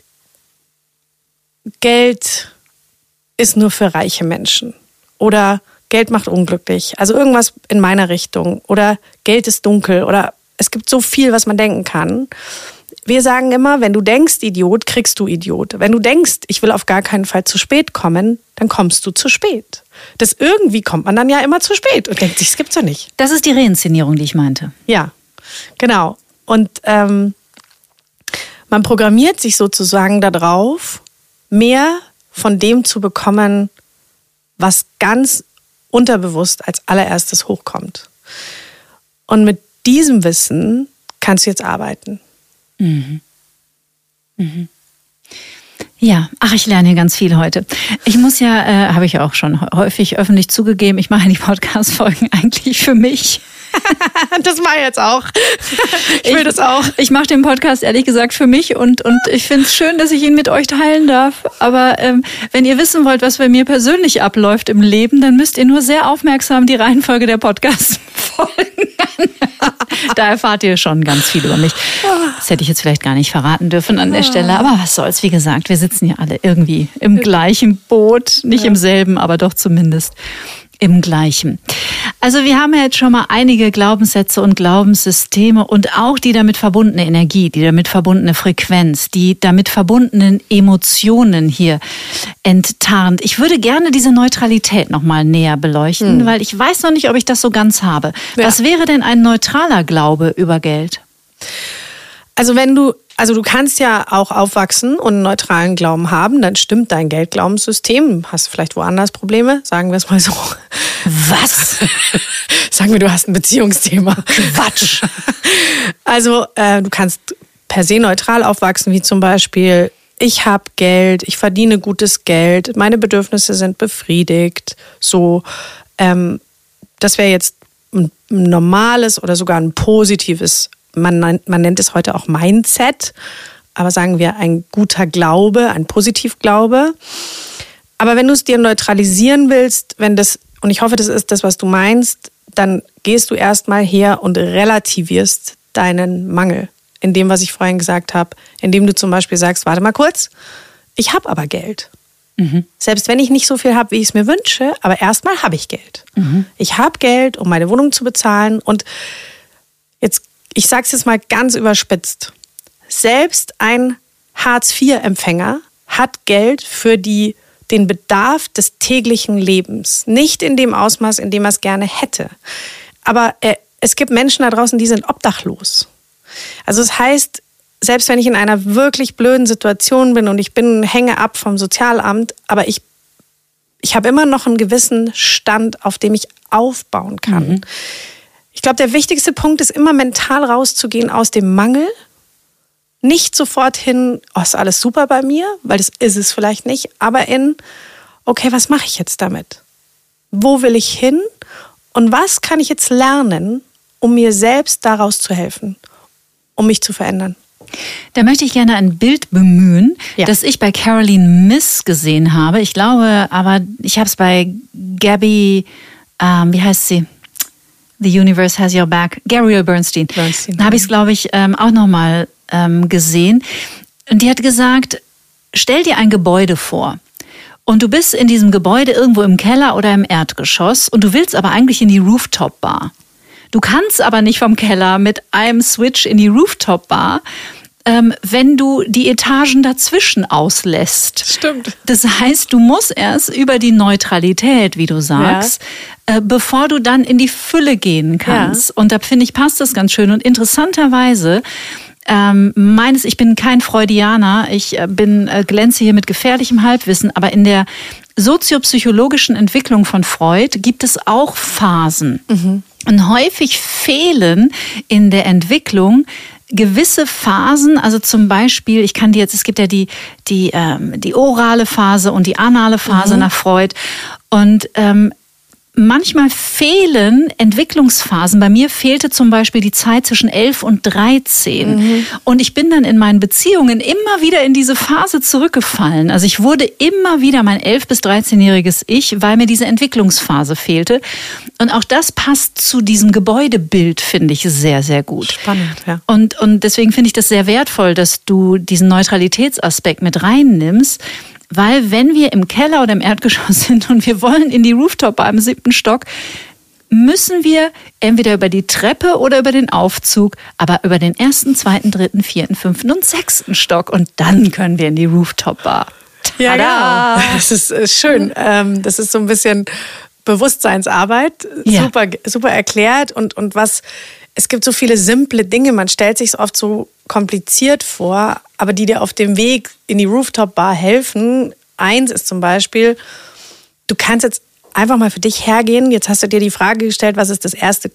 Geld ist nur für reiche Menschen oder Geld macht unglücklich, also irgendwas in meiner Richtung oder Geld ist dunkel oder es gibt so viel, was man denken kann. Wir sagen immer, wenn du denkst, Idiot, kriegst du Idiot. Wenn du denkst, ich will auf gar keinen Fall zu spät kommen, dann kommst du zu spät. Das irgendwie kommt man dann ja immer zu spät und denkt sich, es gibt's doch nicht. Das ist die Reinszenierung, die ich meinte. Ja, genau. Und man programmiert sich sozusagen darauf, mehr von dem zu bekommen, was ganz unterbewusst als allererstes hochkommt. Und mit diesem Wissen kannst du jetzt arbeiten. Mhm. Mhm. Ja, ich lerne hier ganz viel heute. Ich muss ja, habe ich auch schon häufig öffentlich zugegeben, ich mache die Podcast-Folgen eigentlich für mich. Das mache ich jetzt auch. Ich will das auch. Ich mache den Podcast ehrlich gesagt für mich und ich finde es schön, dass ich ihn mit euch teilen darf. Aber wenn ihr wissen wollt, was bei mir persönlich abläuft im Leben, dann müsst ihr nur sehr aufmerksam die Reihenfolge der Podcast-Folgen Da erfahrt ihr schon ganz viel über mich. Das hätte ich jetzt vielleicht gar nicht verraten dürfen an der Stelle. Aber was soll's, wie gesagt, wir sitzen ja alle irgendwie im gleichen Boot. Nicht im selben, aber doch zumindest im gleichen. Also wir haben ja jetzt schon mal einige Glaubenssätze und Glaubenssysteme und auch die damit verbundene Energie, die damit verbundene Frequenz, die damit verbundenen Emotionen hier enttarnt. Ich würde gerne diese Neutralität noch mal näher beleuchten, weil ich weiß noch nicht, ob ich das so ganz habe. Ja. Was wäre denn ein neutraler Glaube über Geld? Also du kannst ja auch aufwachsen und einen neutralen Glauben haben, dann stimmt dein Geldglaubenssystem. Hast vielleicht woanders Probleme, sagen wir es mal so. Was? Sagen wir, du hast ein Beziehungsthema. Quatsch. Also du kannst per se neutral aufwachsen, wie zum Beispiel, ich habe Geld, ich verdiene gutes Geld, meine Bedürfnisse sind befriedigt. So, das wäre jetzt ein normales oder sogar ein positives, man nennt es heute auch Mindset, aber sagen wir ein guter Glaube, ein Positivglaube. Aber wenn du es dir neutralisieren willst, und ich hoffe, das ist das, was du meinst, dann gehst du erstmal her und relativierst deinen Mangel. In dem, was ich vorhin gesagt habe, indem du zum Beispiel sagst, warte mal kurz, ich habe aber Geld. Mhm. Selbst wenn ich nicht so viel habe, wie ich es mir wünsche, aber erstmal habe ich Geld. Mhm. Ich habe Geld, um meine Wohnung zu bezahlen. Und jetzt, ich sage es jetzt mal ganz überspitzt, selbst ein Hartz-IV-Empfänger hat Geld für den Bedarf des täglichen Lebens. Nicht in dem Ausmaß, in dem er es gerne hätte. Aber es gibt Menschen da draußen, die sind obdachlos. Also das heißt, selbst wenn ich in einer wirklich blöden Situation bin und ich hänge ab vom Sozialamt, aber ich habe immer noch einen gewissen Stand, auf dem ich aufbauen kann. Mhm. Ich glaube, der wichtigste Punkt ist immer mental rauszugehen aus dem Mangel. Nicht sofort hin, ist alles super bei mir, weil das ist es vielleicht nicht, aber okay, was mache ich jetzt damit? Wo will ich hin? Und was kann ich jetzt lernen, um mir selbst daraus zu helfen, um mich zu verändern? Da möchte ich gerne ein Bild bemühen, das ich bei Caroline Myss gesehen habe. Ich glaube, aber ich habe es bei Gabby, wie heißt sie? The Universe Has Your Back, Gabrielle Bernstein. Da habe ich es, glaube ich, auch nochmal gesehen. Und die hat gesagt, stell dir ein Gebäude vor. Und du bist in diesem Gebäude irgendwo im Keller oder im Erdgeschoss und du willst aber eigentlich in die Rooftop-Bar. Du kannst aber nicht vom Keller mit einem Switch in die Rooftop-Bar, wenn du die Etagen dazwischen auslässt. Stimmt. Das heißt, du musst erst über die Neutralität, wie du sagst, bevor du dann in die Fülle gehen kannst. Ja. Und da finde ich, passt das ganz schön. Und interessanterweise, ich bin kein Freudianer, ich glänze hier mit gefährlichem Halbwissen, aber in der soziopsychologischen Entwicklung von Freud gibt es auch Phasen. Mhm. Und häufig fehlen in der Entwicklung gewisse Phasen, also zum Beispiel, es gibt ja die orale Phase und die anale Phase nach Freud. Und manchmal fehlen Entwicklungsphasen. Bei mir fehlte zum Beispiel die Zeit zwischen 11 und 13. Mhm. Und ich bin dann in meinen Beziehungen immer wieder in diese Phase zurückgefallen. Also ich wurde immer wieder mein 11- bis 13-jähriges Ich, weil mir diese Entwicklungsphase fehlte. Und auch das passt zu diesem Gebäudebild, finde ich, sehr, sehr gut. Spannend, ja. Und deswegen finde ich das sehr wertvoll, dass du diesen Neutralitätsaspekt mit reinnimmst. Weil wenn wir im Keller oder im Erdgeschoss sind und wir wollen in die Rooftop-Bar im 7. Stock, müssen wir entweder über die Treppe oder über den Aufzug, aber über den 1., 2., 3., 4., 5. und 6. Stock. Und dann können wir in die Rooftop-Bar. Ja, genau. Das ist schön. Das ist so ein bisschen Bewusstseinsarbeit. Ja. Super, super erklärt. Und es gibt so viele simple Dinge. Man stellt sich es oft so kompliziert vor, aber die dir auf dem Weg in die Rooftop-Bar helfen. Eins ist zum Beispiel, du kannst jetzt einfach mal für dich hergehen. Jetzt hast du dir die Frage gestellt, was ist das Erste,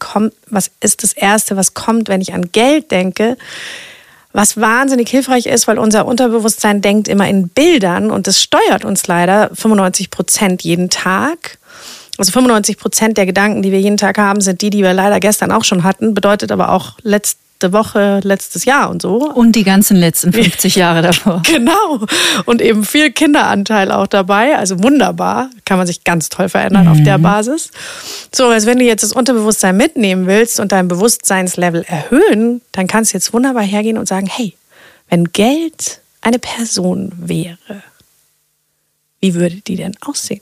was kommt, wenn ich an Geld denke? Was wahnsinnig hilfreich ist, weil unser Unterbewusstsein denkt immer in Bildern und das steuert uns leider 95% jeden Tag. Also 95% der Gedanken, die wir jeden Tag haben, sind die wir leider gestern auch schon hatten. Bedeutet aber auch letzte Woche, letztes Jahr und so. Und die ganzen letzten 50 Jahre davor. Genau. Und eben viel Kinderanteil auch dabei. Also wunderbar. Kann man sich ganz toll verändern auf der Basis. So, also wenn du jetzt das Unterbewusstsein mitnehmen willst und dein Bewusstseinslevel erhöhen, dann kannst du jetzt wunderbar hergehen und sagen, hey, wenn Geld eine Person wäre, wie würde die denn aussehen?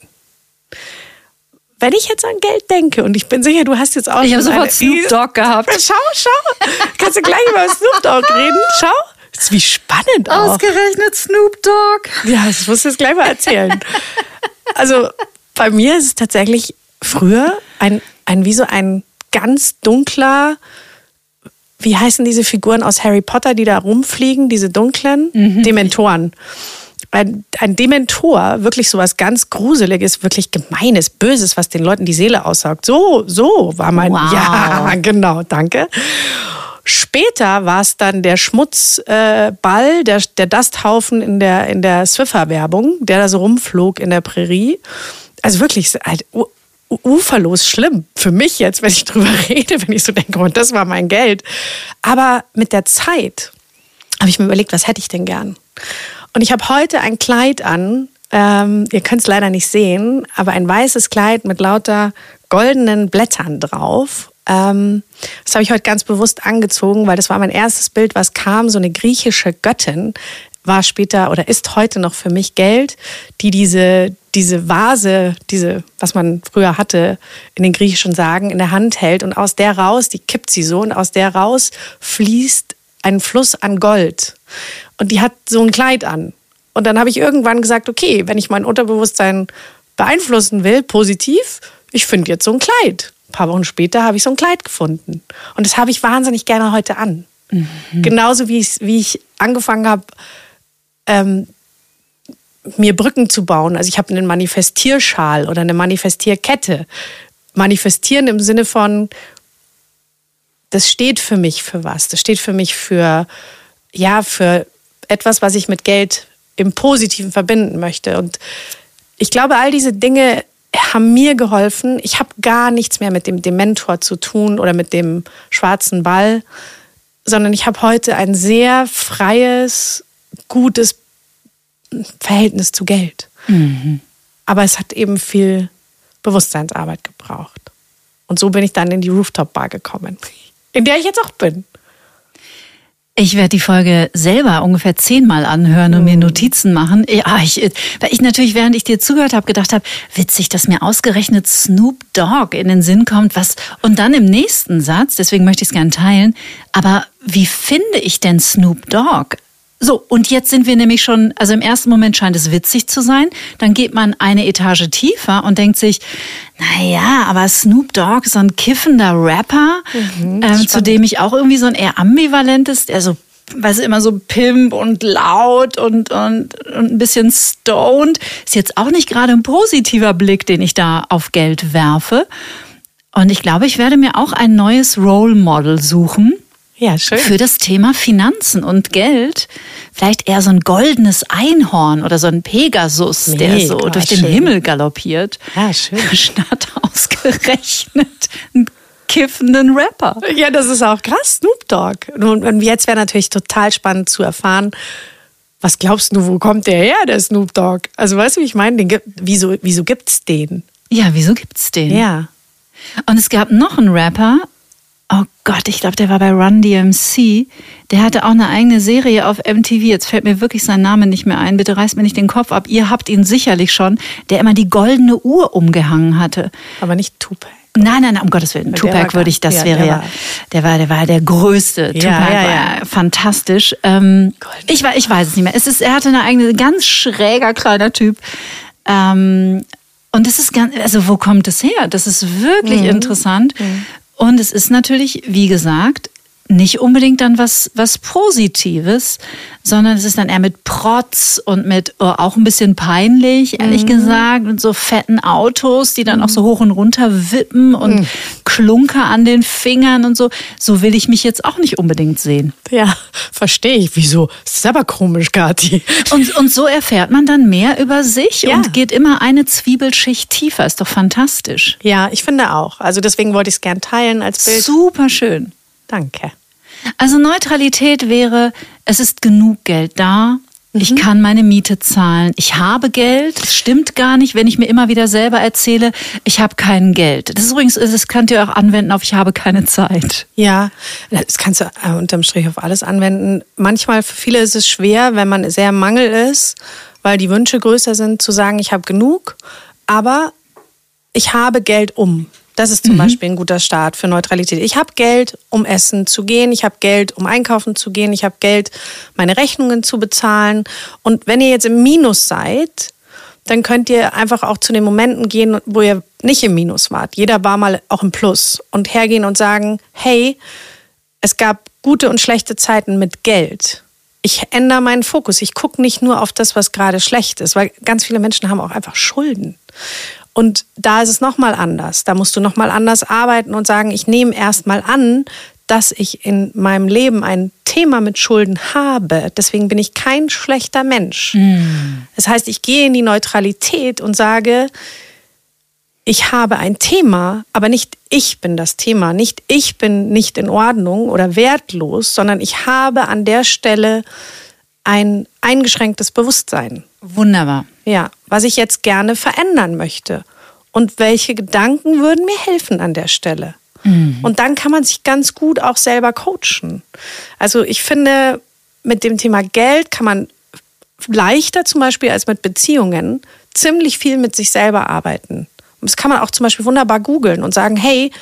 Wenn ich jetzt an Geld denke, und ich bin sicher, du hast jetzt auch... Ich habe sofort Snoop Dogg gehabt. Schau. Kannst du gleich über Snoop Dogg reden? Schau. Das ist wie spannend auch. Ausgerechnet Snoop Dogg. Ja, das musst du jetzt gleich mal erzählen. Also bei mir ist es tatsächlich früher wie so ein ganz dunkler... Wie heißen diese Figuren aus Harry Potter, die da rumfliegen? Diese dunklen Dementoren. Ein Dementor, wirklich sowas ganz Gruseliges, wirklich Gemeines, Böses, was den Leuten die Seele aussaugt. So war mein... Wow. Ja, genau, danke. Später war es dann der Schmutzball, der Dusthaufen in der Swiffer-Werbung, der da so rumflog in der Prärie. Also wirklich halt uferlos schlimm für mich jetzt, wenn ich drüber rede, wenn ich so denke, und das war mein Geld. Aber mit der Zeit habe ich mir überlegt, was hätte ich denn gern? Und ich habe heute ein Kleid an, ihr könnt es leider nicht sehen, aber ein weißes Kleid mit lauter goldenen Blättern drauf. Das habe ich heute ganz bewusst angezogen, weil das war mein erstes Bild, was kam. So eine griechische Göttin war später oder ist heute noch für mich Geld, die diese Vase, was man früher hatte in den griechischen Sagen, in der Hand hält und aus der raus, die kippt sie so und aus der raus fließt ein Fluss an Gold. Und die hat so ein Kleid an. Und dann habe ich irgendwann gesagt, okay, wenn ich mein Unterbewusstsein beeinflussen will, positiv, ich finde jetzt so ein Kleid. Ein paar Wochen später habe ich so ein Kleid gefunden. Und das habe ich wahnsinnig gerne heute an. Mhm. Genauso wie ich angefangen habe, mir Brücken zu bauen. Also ich habe einen Manifestierschal oder eine Manifestierkette. Manifestieren im Sinne von, das steht für mich für was. Das steht für mich für etwas, was ich mit Geld im Positiven verbinden möchte. Und ich glaube, all diese Dinge haben mir geholfen. Ich habe gar nichts mehr mit dem Dementor zu tun oder mit dem schwarzen Ball, sondern ich habe heute ein sehr freies, gutes Verhältnis zu Geld. Mhm. Aber es hat eben viel Bewusstseinsarbeit gebraucht. Und so bin ich dann in die Rooftop-Bar gekommen, in der ich jetzt auch bin. Ich werde die Folge selber ungefähr 10-mal anhören und mir Notizen machen. Weil ich natürlich, während ich dir zugehört habe, gedacht habe, witzig, dass mir ausgerechnet Snoop Dogg in den Sinn kommt. Und dann im nächsten Satz, deswegen möchte ich es gerne teilen, aber wie finde ich denn Snoop Dogg? So, und jetzt sind wir nämlich schon, also im ersten Moment scheint es witzig zu sein, dann geht man eine Etage tiefer und denkt sich, naja, aber Snoop Dogg ist so ein kiffender Rapper, zu dem ich auch irgendwie so ein eher ambivalentes, also weißt du, immer so Pimp und laut und ein bisschen stoned, ist jetzt auch nicht gerade ein positiver Blick, den ich da auf Geld werfe. Und ich glaube, ich werde mir auch ein neues Role Model suchen. Ja, schön. Für das Thema Finanzen und Geld. Vielleicht eher so ein goldenes Einhorn oder so ein Pegasus, der so durch den Himmel galoppiert. Ja, schön. Statt ausgerechnet einen kiffenden Rapper. Ja, das ist auch krass, Snoop Dogg. Und jetzt wäre natürlich total spannend zu erfahren, was glaubst du, wo kommt der her, der Snoop Dogg? Also weißt du, wie ich meine? Wieso gibt's den? Ja, wieso gibt's den? Ja. Und es gab noch einen Rapper, oh Gott, ich glaube, der war bei Run DMC. Der hatte auch eine eigene Serie auf MTV. Jetzt fällt mir wirklich sein Name nicht mehr ein. Bitte reißt mir nicht den Kopf ab. Ihr habt ihn sicherlich schon. Der immer die goldene Uhr umgehangen hatte. Aber nicht Tupac. Nein, um Gottes Willen. Tupac würde ich, das wäre ja, der war der Größte. Tupac war fantastisch. Ich weiß es nicht mehr. Er hatte eine eigene, ganz schräger kleiner Typ. Und das ist also wo kommt es her? Das ist wirklich interessant. Und es ist natürlich, wie gesagt, nicht unbedingt dann was Positives, sondern es ist dann eher mit Protz und mit auch ein bisschen peinlich, ehrlich gesagt, und so fetten Autos, die dann auch so hoch und runter wippen und Klunker an den Fingern und so. So will ich mich jetzt auch nicht unbedingt sehen. Ja, verstehe ich. Wieso? Das ist aber komisch, Kathi. Und so erfährt man dann mehr über sich und geht immer eine Zwiebelschicht tiefer. Ist doch fantastisch. Ja, ich finde auch. Also deswegen wollte ich es gern teilen als Bild. Super schön. Danke. Also Neutralität wäre, es ist genug Geld da, ich kann meine Miete zahlen, ich habe Geld, es stimmt gar nicht, wenn ich mir immer wieder selber erzähle, ich habe kein Geld. Das ist übrigens, das könnt ihr auch anwenden auf ich habe keine Zeit. Ja, das kannst du unterm Strich auf alles anwenden. Manchmal für viele ist es schwer, wenn man sehr im Mangel ist, weil die Wünsche größer sind, zu sagen, ich habe genug, aber ich habe Geld um. Das ist zum Beispiel ein guter Start für Neutralität. Ich habe Geld, um essen zu gehen. Ich habe Geld, um einkaufen zu gehen. Ich habe Geld, meine Rechnungen zu bezahlen. Und wenn ihr jetzt im Minus seid, dann könnt ihr einfach auch zu den Momenten gehen, wo ihr nicht im Minus wart. Jeder war mal auch im Plus. Und hergehen und sagen, hey, es gab gute und schlechte Zeiten mit Geld. Ich ändere meinen Fokus. Ich gucke nicht nur auf das, was gerade schlecht ist. Weil ganz viele Menschen haben auch einfach Schulden. Und da ist es nochmal anders. Da musst du nochmal anders arbeiten und sagen, ich nehme erstmal an, dass ich in meinem Leben ein Thema mit Schulden habe. Deswegen bin ich kein schlechter Mensch. Das heißt, ich gehe in die Neutralität und sage, ich habe ein Thema, aber nicht ich bin das Thema. Nicht ich bin nicht in Ordnung oder wertlos, sondern ich habe an der Stelle ein eingeschränktes Bewusstsein. Wunderbar. Ja, was ich jetzt gerne verändern möchte. Und welche Gedanken würden mir helfen an der Stelle? Und dann kann man sich ganz gut auch selber coachen. Also ich finde, mit dem Thema Geld kann man leichter zum Beispiel als mit Beziehungen ziemlich viel mit sich selber arbeiten. Und das kann man auch zum Beispiel wunderbar googeln und sagen, hey,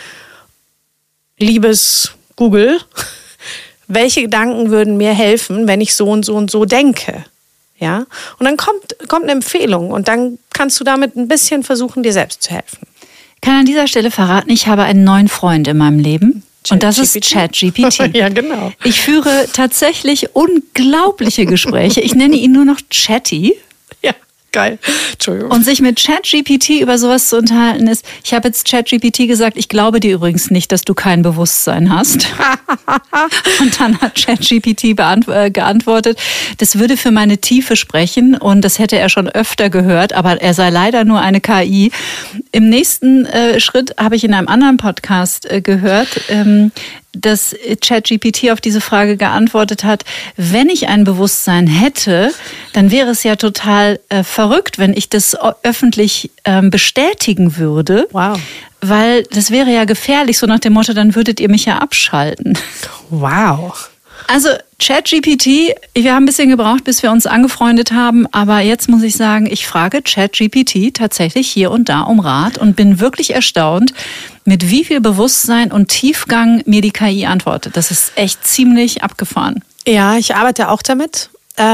liebes Google, welche Gedanken würden mir helfen, wenn ich so und so und so denke? Ja? Und dann kommt eine Empfehlung und dann kannst du damit ein bisschen versuchen, dir selbst zu helfen. Ich kann an dieser Stelle verraten, ich habe einen neuen Freund in meinem Leben. Und das ist ChatGPT. Ja, genau. Ich führe tatsächlich unglaubliche Gespräche. Ich nenne ihn nur noch Chatty. Ja, geil. Entschuldigung. Und sich mit ChatGPT über sowas zu unterhalten ist, ich habe jetzt ChatGPT gesagt, ich glaube dir übrigens nicht, dass du kein Bewusstsein hast. Und dann hat ChatGPT geantwortet, das würde für meine Tiefe sprechen und das hätte er schon öfter gehört, aber er sei leider nur eine KI. Im nächsten Schritt habe ich in einem anderen Podcast gehört, dass ChatGPT auf diese Frage geantwortet hat, wenn ich ein Bewusstsein hätte, dann wäre es ja total verrückt, wenn ich das öffentlich bestätigen würde. Wow. Weil das wäre ja gefährlich, so nach dem Motto, dann würdet ihr mich ja abschalten. Wow. Also ChatGPT, wir haben ein bisschen gebraucht, bis wir uns angefreundet haben, aber jetzt muss ich sagen, ich frage ChatGPT tatsächlich hier und da um Rat und bin wirklich erstaunt, mit wie viel Bewusstsein und Tiefgang mir die KI antwortet. Das ist echt ziemlich abgefahren. Ja, ich arbeite auch damit.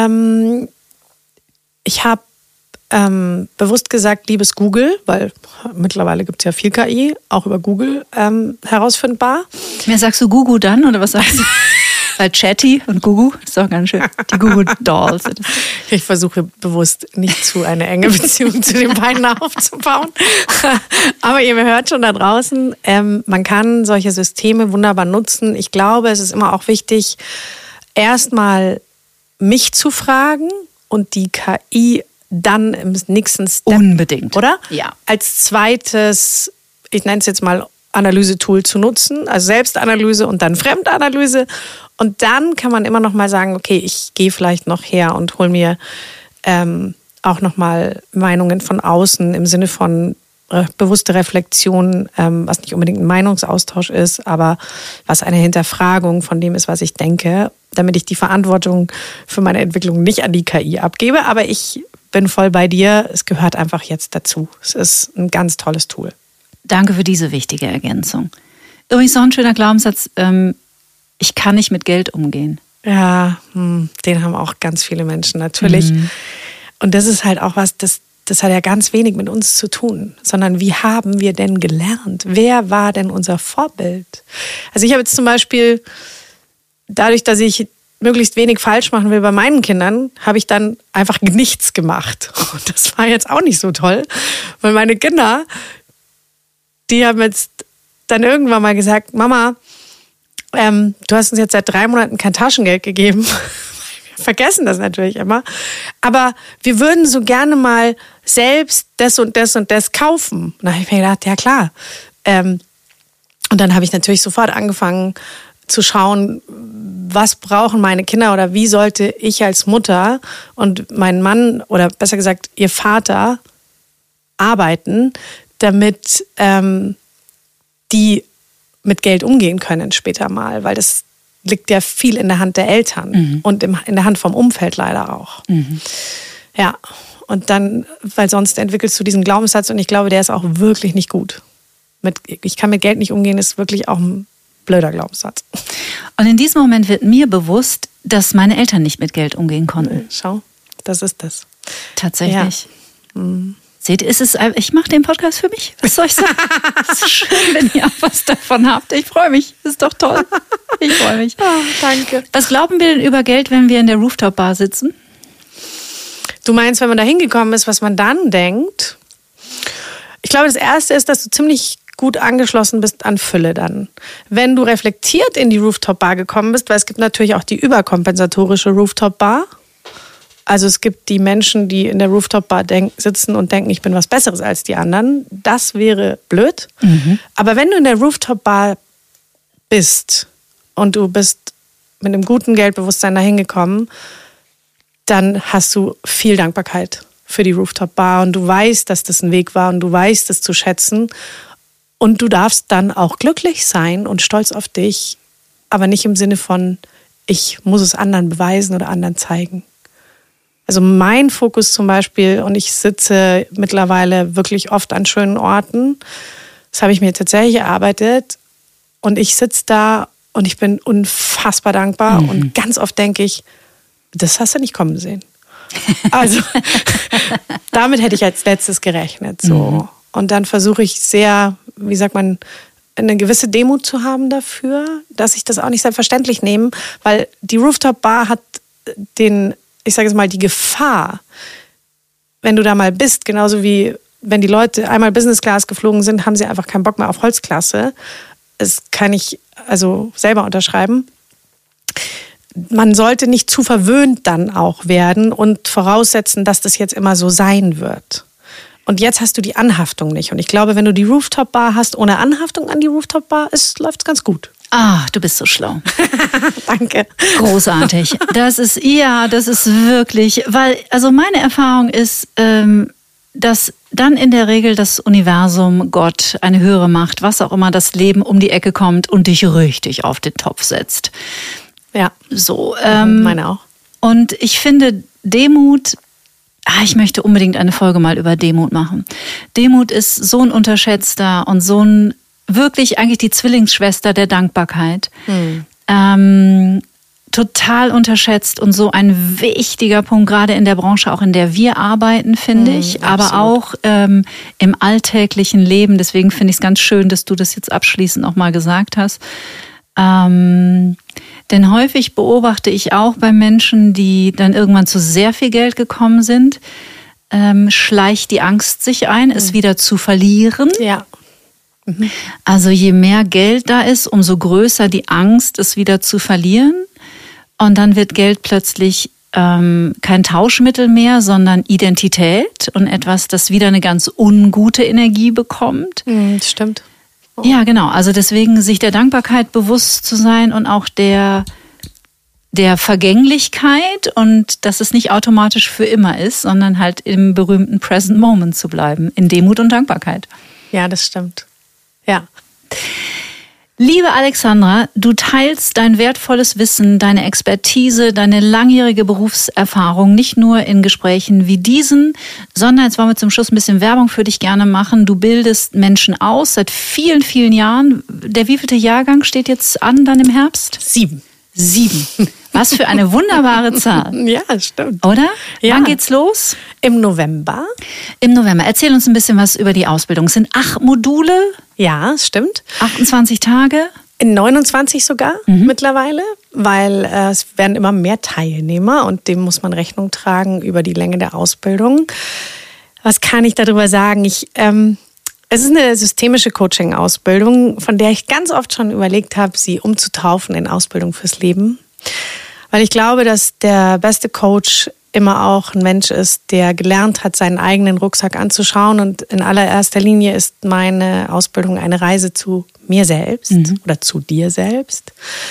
Ich habe bewusst gesagt, liebes Google, weil mittlerweile gibt es ja viel KI, auch über Google herausfindbar. Mehr sagst du Gugu dann oder was sagst du? Weil Chatty und Gugu ist doch ganz schön. Die Gugu-Dolls. Ich versuche bewusst nicht zu eine enge Beziehung zu den beiden aufzubauen. Aber ihr hört schon da draußen, man kann solche Systeme wunderbar nutzen. Ich glaube, es ist immer auch wichtig, erstmal mich zu fragen und die KI dann im nächsten Step. Unbedingt. Oder? Ja. Als zweites, ich nenne es jetzt mal Analysetool zu nutzen, also Selbstanalyse und dann Fremdanalyse. Und dann kann man immer noch mal sagen, okay, ich gehe vielleicht noch her und hole mir auch noch mal Meinungen von außen im Sinne von bewusste Reflexion, was nicht unbedingt ein Meinungsaustausch ist, aber was eine Hinterfragung von dem ist, was ich denke, damit ich die Verantwortung für meine Entwicklung nicht an die KI abgebe. Aber ich bin voll bei dir, es gehört einfach jetzt dazu. Es ist ein ganz tolles Tool. Danke für diese wichtige Ergänzung. Übrigens noch ein schöner Glaubenssatz, ich kann nicht mit Geld umgehen. Ja, den haben auch ganz viele Menschen natürlich. Und das ist halt auch was, das hat ja ganz wenig mit uns zu tun, sondern wie haben wir denn gelernt? Wer war denn unser Vorbild? Also ich habe jetzt zum Beispiel, dadurch, dass ich möglichst wenig falsch machen will bei meinen Kindern, habe ich dann einfach nichts gemacht. Und das war jetzt auch nicht so toll, weil meine Kinder, die haben jetzt dann irgendwann mal gesagt, Mama, du hast uns jetzt seit 3 Monaten kein Taschengeld gegeben. Wir vergessen das natürlich immer. Aber wir würden so gerne mal selbst das und das und das kaufen. Und da habe ich mir gedacht, ja klar. Und dann habe ich natürlich sofort angefangen zu schauen, was brauchen meine Kinder oder wie sollte ich als Mutter und mein Mann oder besser gesagt ihr Vater arbeiten, damit die mit Geld umgehen können später mal, weil das liegt ja viel in der Hand der Eltern und in der Hand vom Umfeld leider auch. Ja, und dann, weil sonst entwickelst du diesen Glaubenssatz und ich glaube, der ist auch wirklich nicht gut. Ich kann mit Geld nicht umgehen, ist wirklich auch ein blöder Glaubenssatz. Und in diesem Moment wird mir bewusst, dass meine Eltern nicht mit Geld umgehen konnten. Schau, das ist das. Tatsächlich. Ja. Seht ihr, ich mache den Podcast für mich. Was soll ich sagen? Es ist schön, wenn ihr auch was davon habt. Ich freue mich. Das ist doch toll. Ich freue mich. Oh, danke. Was glauben wir denn über Geld, wenn wir in der Rooftop-Bar sitzen? Du meinst, wenn man da hingekommen ist, was man dann denkt? Ich glaube, das Erste ist, dass du ziemlich gut angeschlossen bist an Fülle dann. Wenn du reflektiert in die Rooftop-Bar gekommen bist, weil es gibt natürlich auch die überkompensatorische Rooftop-Bar. Also es gibt die Menschen, die in der Rooftop-Bar sitzen und denken, ich bin was Besseres als die anderen. Das wäre blöd. Aber wenn du in der Rooftop-Bar bist und du bist mit einem guten Geldbewusstsein dahin gekommen, dann hast du viel Dankbarkeit für die Rooftop-Bar und du weißt, dass das ein Weg war und du weißt es zu schätzen und du darfst dann auch glücklich sein und stolz auf dich, aber nicht im Sinne von, ich muss es anderen beweisen oder anderen zeigen. Also mein Fokus zum Beispiel, und ich sitze mittlerweile wirklich oft an schönen Orten, das habe ich mir tatsächlich erarbeitet und ich sitze da und ich bin unfassbar dankbar und ganz oft denke ich, das hast du nicht kommen sehen. Also damit hätte ich als letztes gerechnet. So. Und dann versuche ich sehr, wie sagt man, eine gewisse Demut zu haben dafür, dass ich das auch nicht selbstverständlich nehme, weil die Rooftop-Bar hat ich sage jetzt mal, die Gefahr, wenn du da mal bist, genauso wie wenn die Leute einmal Business Class geflogen sind, haben sie einfach keinen Bock mehr auf Holzklasse. Das kann ich also selber unterschreiben. Man sollte nicht zu verwöhnt dann auch werden und voraussetzen, dass das jetzt immer so sein wird. Und jetzt hast du die Anhaftung nicht. Und ich glaube, wenn du die Rooftop-Bar hast, ohne Anhaftung an die Rooftop-Bar, läuft es ganz gut. Ach, du bist so schlau. Danke. Großartig. Das ist wirklich, weil, also meine Erfahrung ist, dass dann in der Regel das Universum, Gott, eine höhere Macht, was auch immer, das Leben um die Ecke kommt und dich richtig auf den Topf setzt. Ja. So. Meine auch. Und ich finde Demut, ich möchte unbedingt eine Folge mal über Demut machen. Demut ist so ein unterschätzter und so ein, wirklich eigentlich die Zwillingsschwester der Dankbarkeit. Total unterschätzt und so ein wichtiger Punkt, gerade in der Branche, auch in der wir arbeiten, finde ich, aber auch im alltäglichen Leben. Deswegen finde ich es ganz schön, dass du das jetzt abschließend nochmal gesagt hast. Denn häufig beobachte ich auch bei Menschen, die dann irgendwann zu sehr viel Geld gekommen sind, schleicht die Angst sich ein, es wieder zu verlieren. Ja. Also je mehr Geld da ist, umso größer die Angst, es wieder zu verlieren. Und dann wird Geld plötzlich kein Tauschmittel mehr, sondern Identität und etwas, das wieder eine ganz ungute Energie bekommt. Stimmt. Oh. Ja, genau. Also deswegen sich der Dankbarkeit bewusst zu sein und auch der Vergänglichkeit und dass es nicht automatisch für immer ist, sondern halt im berühmten Present Moment zu bleiben, in Demut und Dankbarkeit. Ja, das stimmt. Ja. Liebe Alexandra, du teilst dein wertvolles Wissen, deine Expertise, deine langjährige Berufserfahrung nicht nur in Gesprächen wie diesen, sondern jetzt wollen wir zum Schluss ein bisschen Werbung für dich gerne machen. Du bildest Menschen aus seit vielen, vielen Jahren. Der wievielte Jahrgang steht jetzt an dann im Herbst? 7. Was für eine wunderbare Zahl. Ja, stimmt. Oder? Ja. Wann geht's los? Im November. Im November. Erzähl uns ein bisschen was über die Ausbildung. Es sind 8 Module. Ja, stimmt. 28 Tage. In 29 sogar mittlerweile, weil es werden immer mehr Teilnehmer und dem muss man Rechnung tragen über die Länge der Ausbildung. Was kann ich darüber sagen? Es ist eine systemische Coaching-Ausbildung, von der ich ganz oft schon überlegt habe, sie umzutaufen in Ausbildung fürs Leben. Weil ich glaube, dass der beste Coach immer auch ein Mensch ist, der gelernt hat, seinen eigenen Rucksack anzuschauen. Und in allererster Linie ist meine Ausbildung eine Reise zu mir selbst oder zu dir selbst.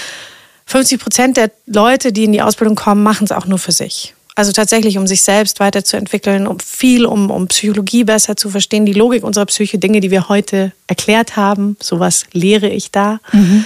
50% der Leute, die in die Ausbildung kommen, machen es auch nur für sich. Also tatsächlich, um sich selbst weiterzuentwickeln, um Psychologie besser zu verstehen, die Logik unserer Psyche, Dinge, die wir heute erklärt haben, sowas lehre ich da.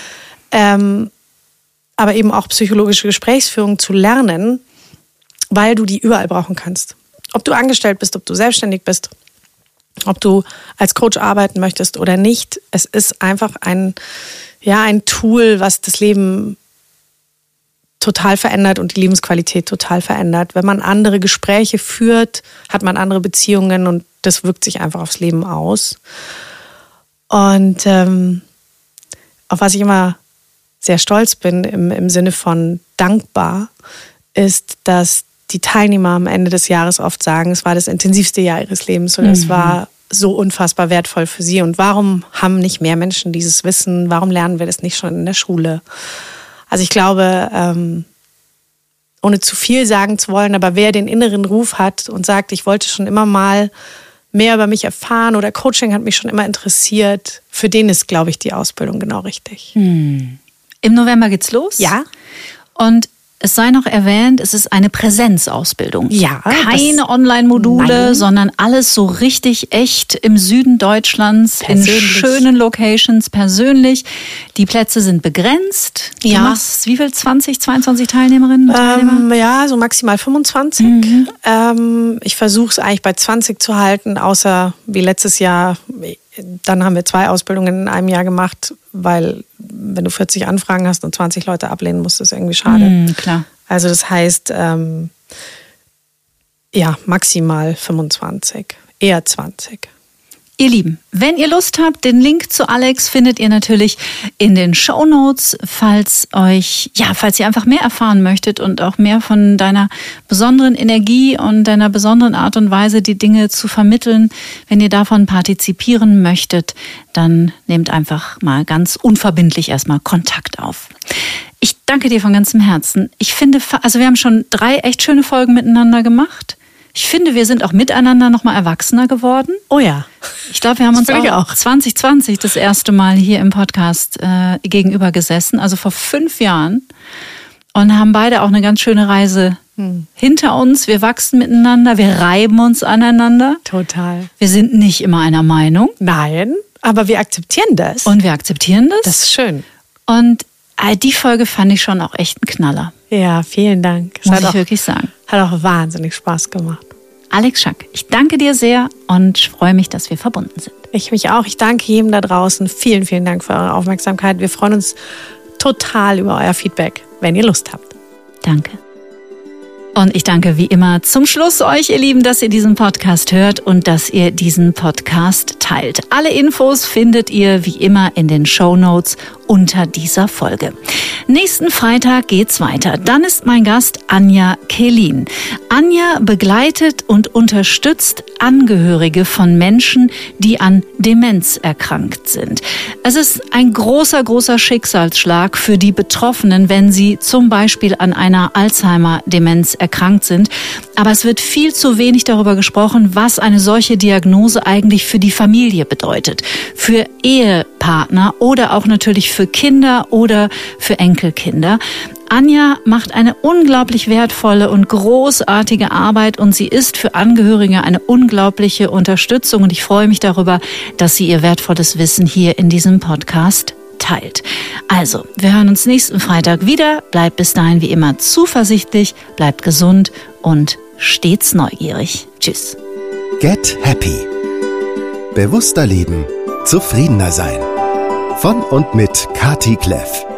Aber eben auch psychologische Gesprächsführung zu lernen, weil du die überall brauchen kannst. Ob du angestellt bist, ob du selbstständig bist, ob du als Coach arbeiten möchtest oder nicht. Es ist einfach ein Tool, was das Leben total verändert und die Lebensqualität total verändert. Wenn man andere Gespräche führt, hat man andere Beziehungen und das wirkt sich einfach aufs Leben aus. Und auf was ich immer sehr stolz bin im Sinne von dankbar, ist, dass die Teilnehmer am Ende des Jahres oft sagen, es war das intensivste Jahr ihres Lebens und es war so unfassbar wertvoll für sie. Und warum haben nicht mehr Menschen dieses Wissen? Warum lernen wir das nicht schon in der Schule? Also ich glaube, ohne zu viel sagen zu wollen, aber wer den inneren Ruf hat und sagt, ich wollte schon immer mal mehr über mich erfahren oder Coaching hat mich schon immer interessiert, für den ist, glaube ich, die Ausbildung genau richtig. Im November geht's los? Ja. Und es sei noch erwähnt, es ist eine Präsenzausbildung. Ja. Keine Online-Module, sondern alles so richtig echt im Süden Deutschlands, persönlich. In schönen Locations, persönlich. Die Plätze sind begrenzt. Du machst wie viel? 20, 22 Teilnehmerinnen und Teilnehmer? Ja, so maximal 25. Ich versuche es eigentlich bei 20 zu halten, außer wie letztes Jahr. Dann haben wir 2 Ausbildungen in einem Jahr gemacht, weil wenn du 40 Anfragen hast und 20 Leute ablehnen musst, ist irgendwie schade. Klar. Also das heißt, maximal 25, eher 20. Ihr Lieben, wenn ihr Lust habt, den Link zu Alex findet ihr natürlich in den Shownotes, falls ihr einfach mehr erfahren möchtet und auch mehr von deiner besonderen Energie und deiner besonderen Art und Weise, die Dinge zu vermitteln. Wenn ihr davon partizipieren möchtet, dann nehmt einfach mal ganz unverbindlich erstmal Kontakt auf. Ich danke dir von ganzem Herzen. Ich finde, wir haben schon 3 echt schöne Folgen miteinander gemacht. Ich finde, wir sind auch miteinander noch mal erwachsener geworden. Oh ja. Ich glaube, wir haben uns auch 2020 das erste Mal hier im Podcast gegenüber gesessen, also vor 5 Jahren. Und haben beide auch eine ganz schöne Reise hinter uns. Wir wachsen miteinander, wir reiben uns aneinander. Total. Wir sind nicht immer einer Meinung. Nein, aber wir akzeptieren das. Und wir akzeptieren das. Das ist schön. Und die Folge fand ich schon auch echt ein Knaller. Ja, vielen Dank. Muss ich wirklich sagen. Hat auch wahnsinnig Spaß gemacht. Alex Schack, ich danke dir sehr und freue mich, dass wir verbunden sind. Ich mich auch. Ich danke jedem da draußen. Vielen, vielen Dank für eure Aufmerksamkeit. Wir freuen uns total über euer Feedback, wenn ihr Lust habt. Danke. Und ich danke wie immer zum Schluss euch, ihr Lieben, dass ihr diesen Podcast hört und dass ihr diesen Podcast teilt. Alle Infos findet ihr wie immer in den Shownotes unter dieser Folge. Nächsten Freitag geht's weiter. Dann ist mein Gast Anja Kehlin. Anja begleitet und unterstützt Angehörige von Menschen, die an Demenz erkrankt sind. Es ist ein großer, großer Schicksalsschlag für die Betroffenen, wenn sie zum Beispiel an einer Alzheimer-Demenz erkrankt sind. Aber es wird viel zu wenig darüber gesprochen, was eine solche Diagnose eigentlich für die Familie bedeutet. Für Ehepartner oder auch natürlich für Kinder oder für Enkelkinder. Anja macht eine unglaublich wertvolle und großartige Arbeit und sie ist für Angehörige eine unglaubliche Unterstützung und ich freue mich darüber, dass sie ihr wertvolles Wissen hier in diesem Podcast teilt. Also, wir hören uns nächsten Freitag wieder. Bleibt bis dahin wie immer zuversichtlich, bleibt gesund und stets neugierig. Tschüss. Get Happy. Bewusster leben, zufriedener sein. Von und mit Kati Kleff.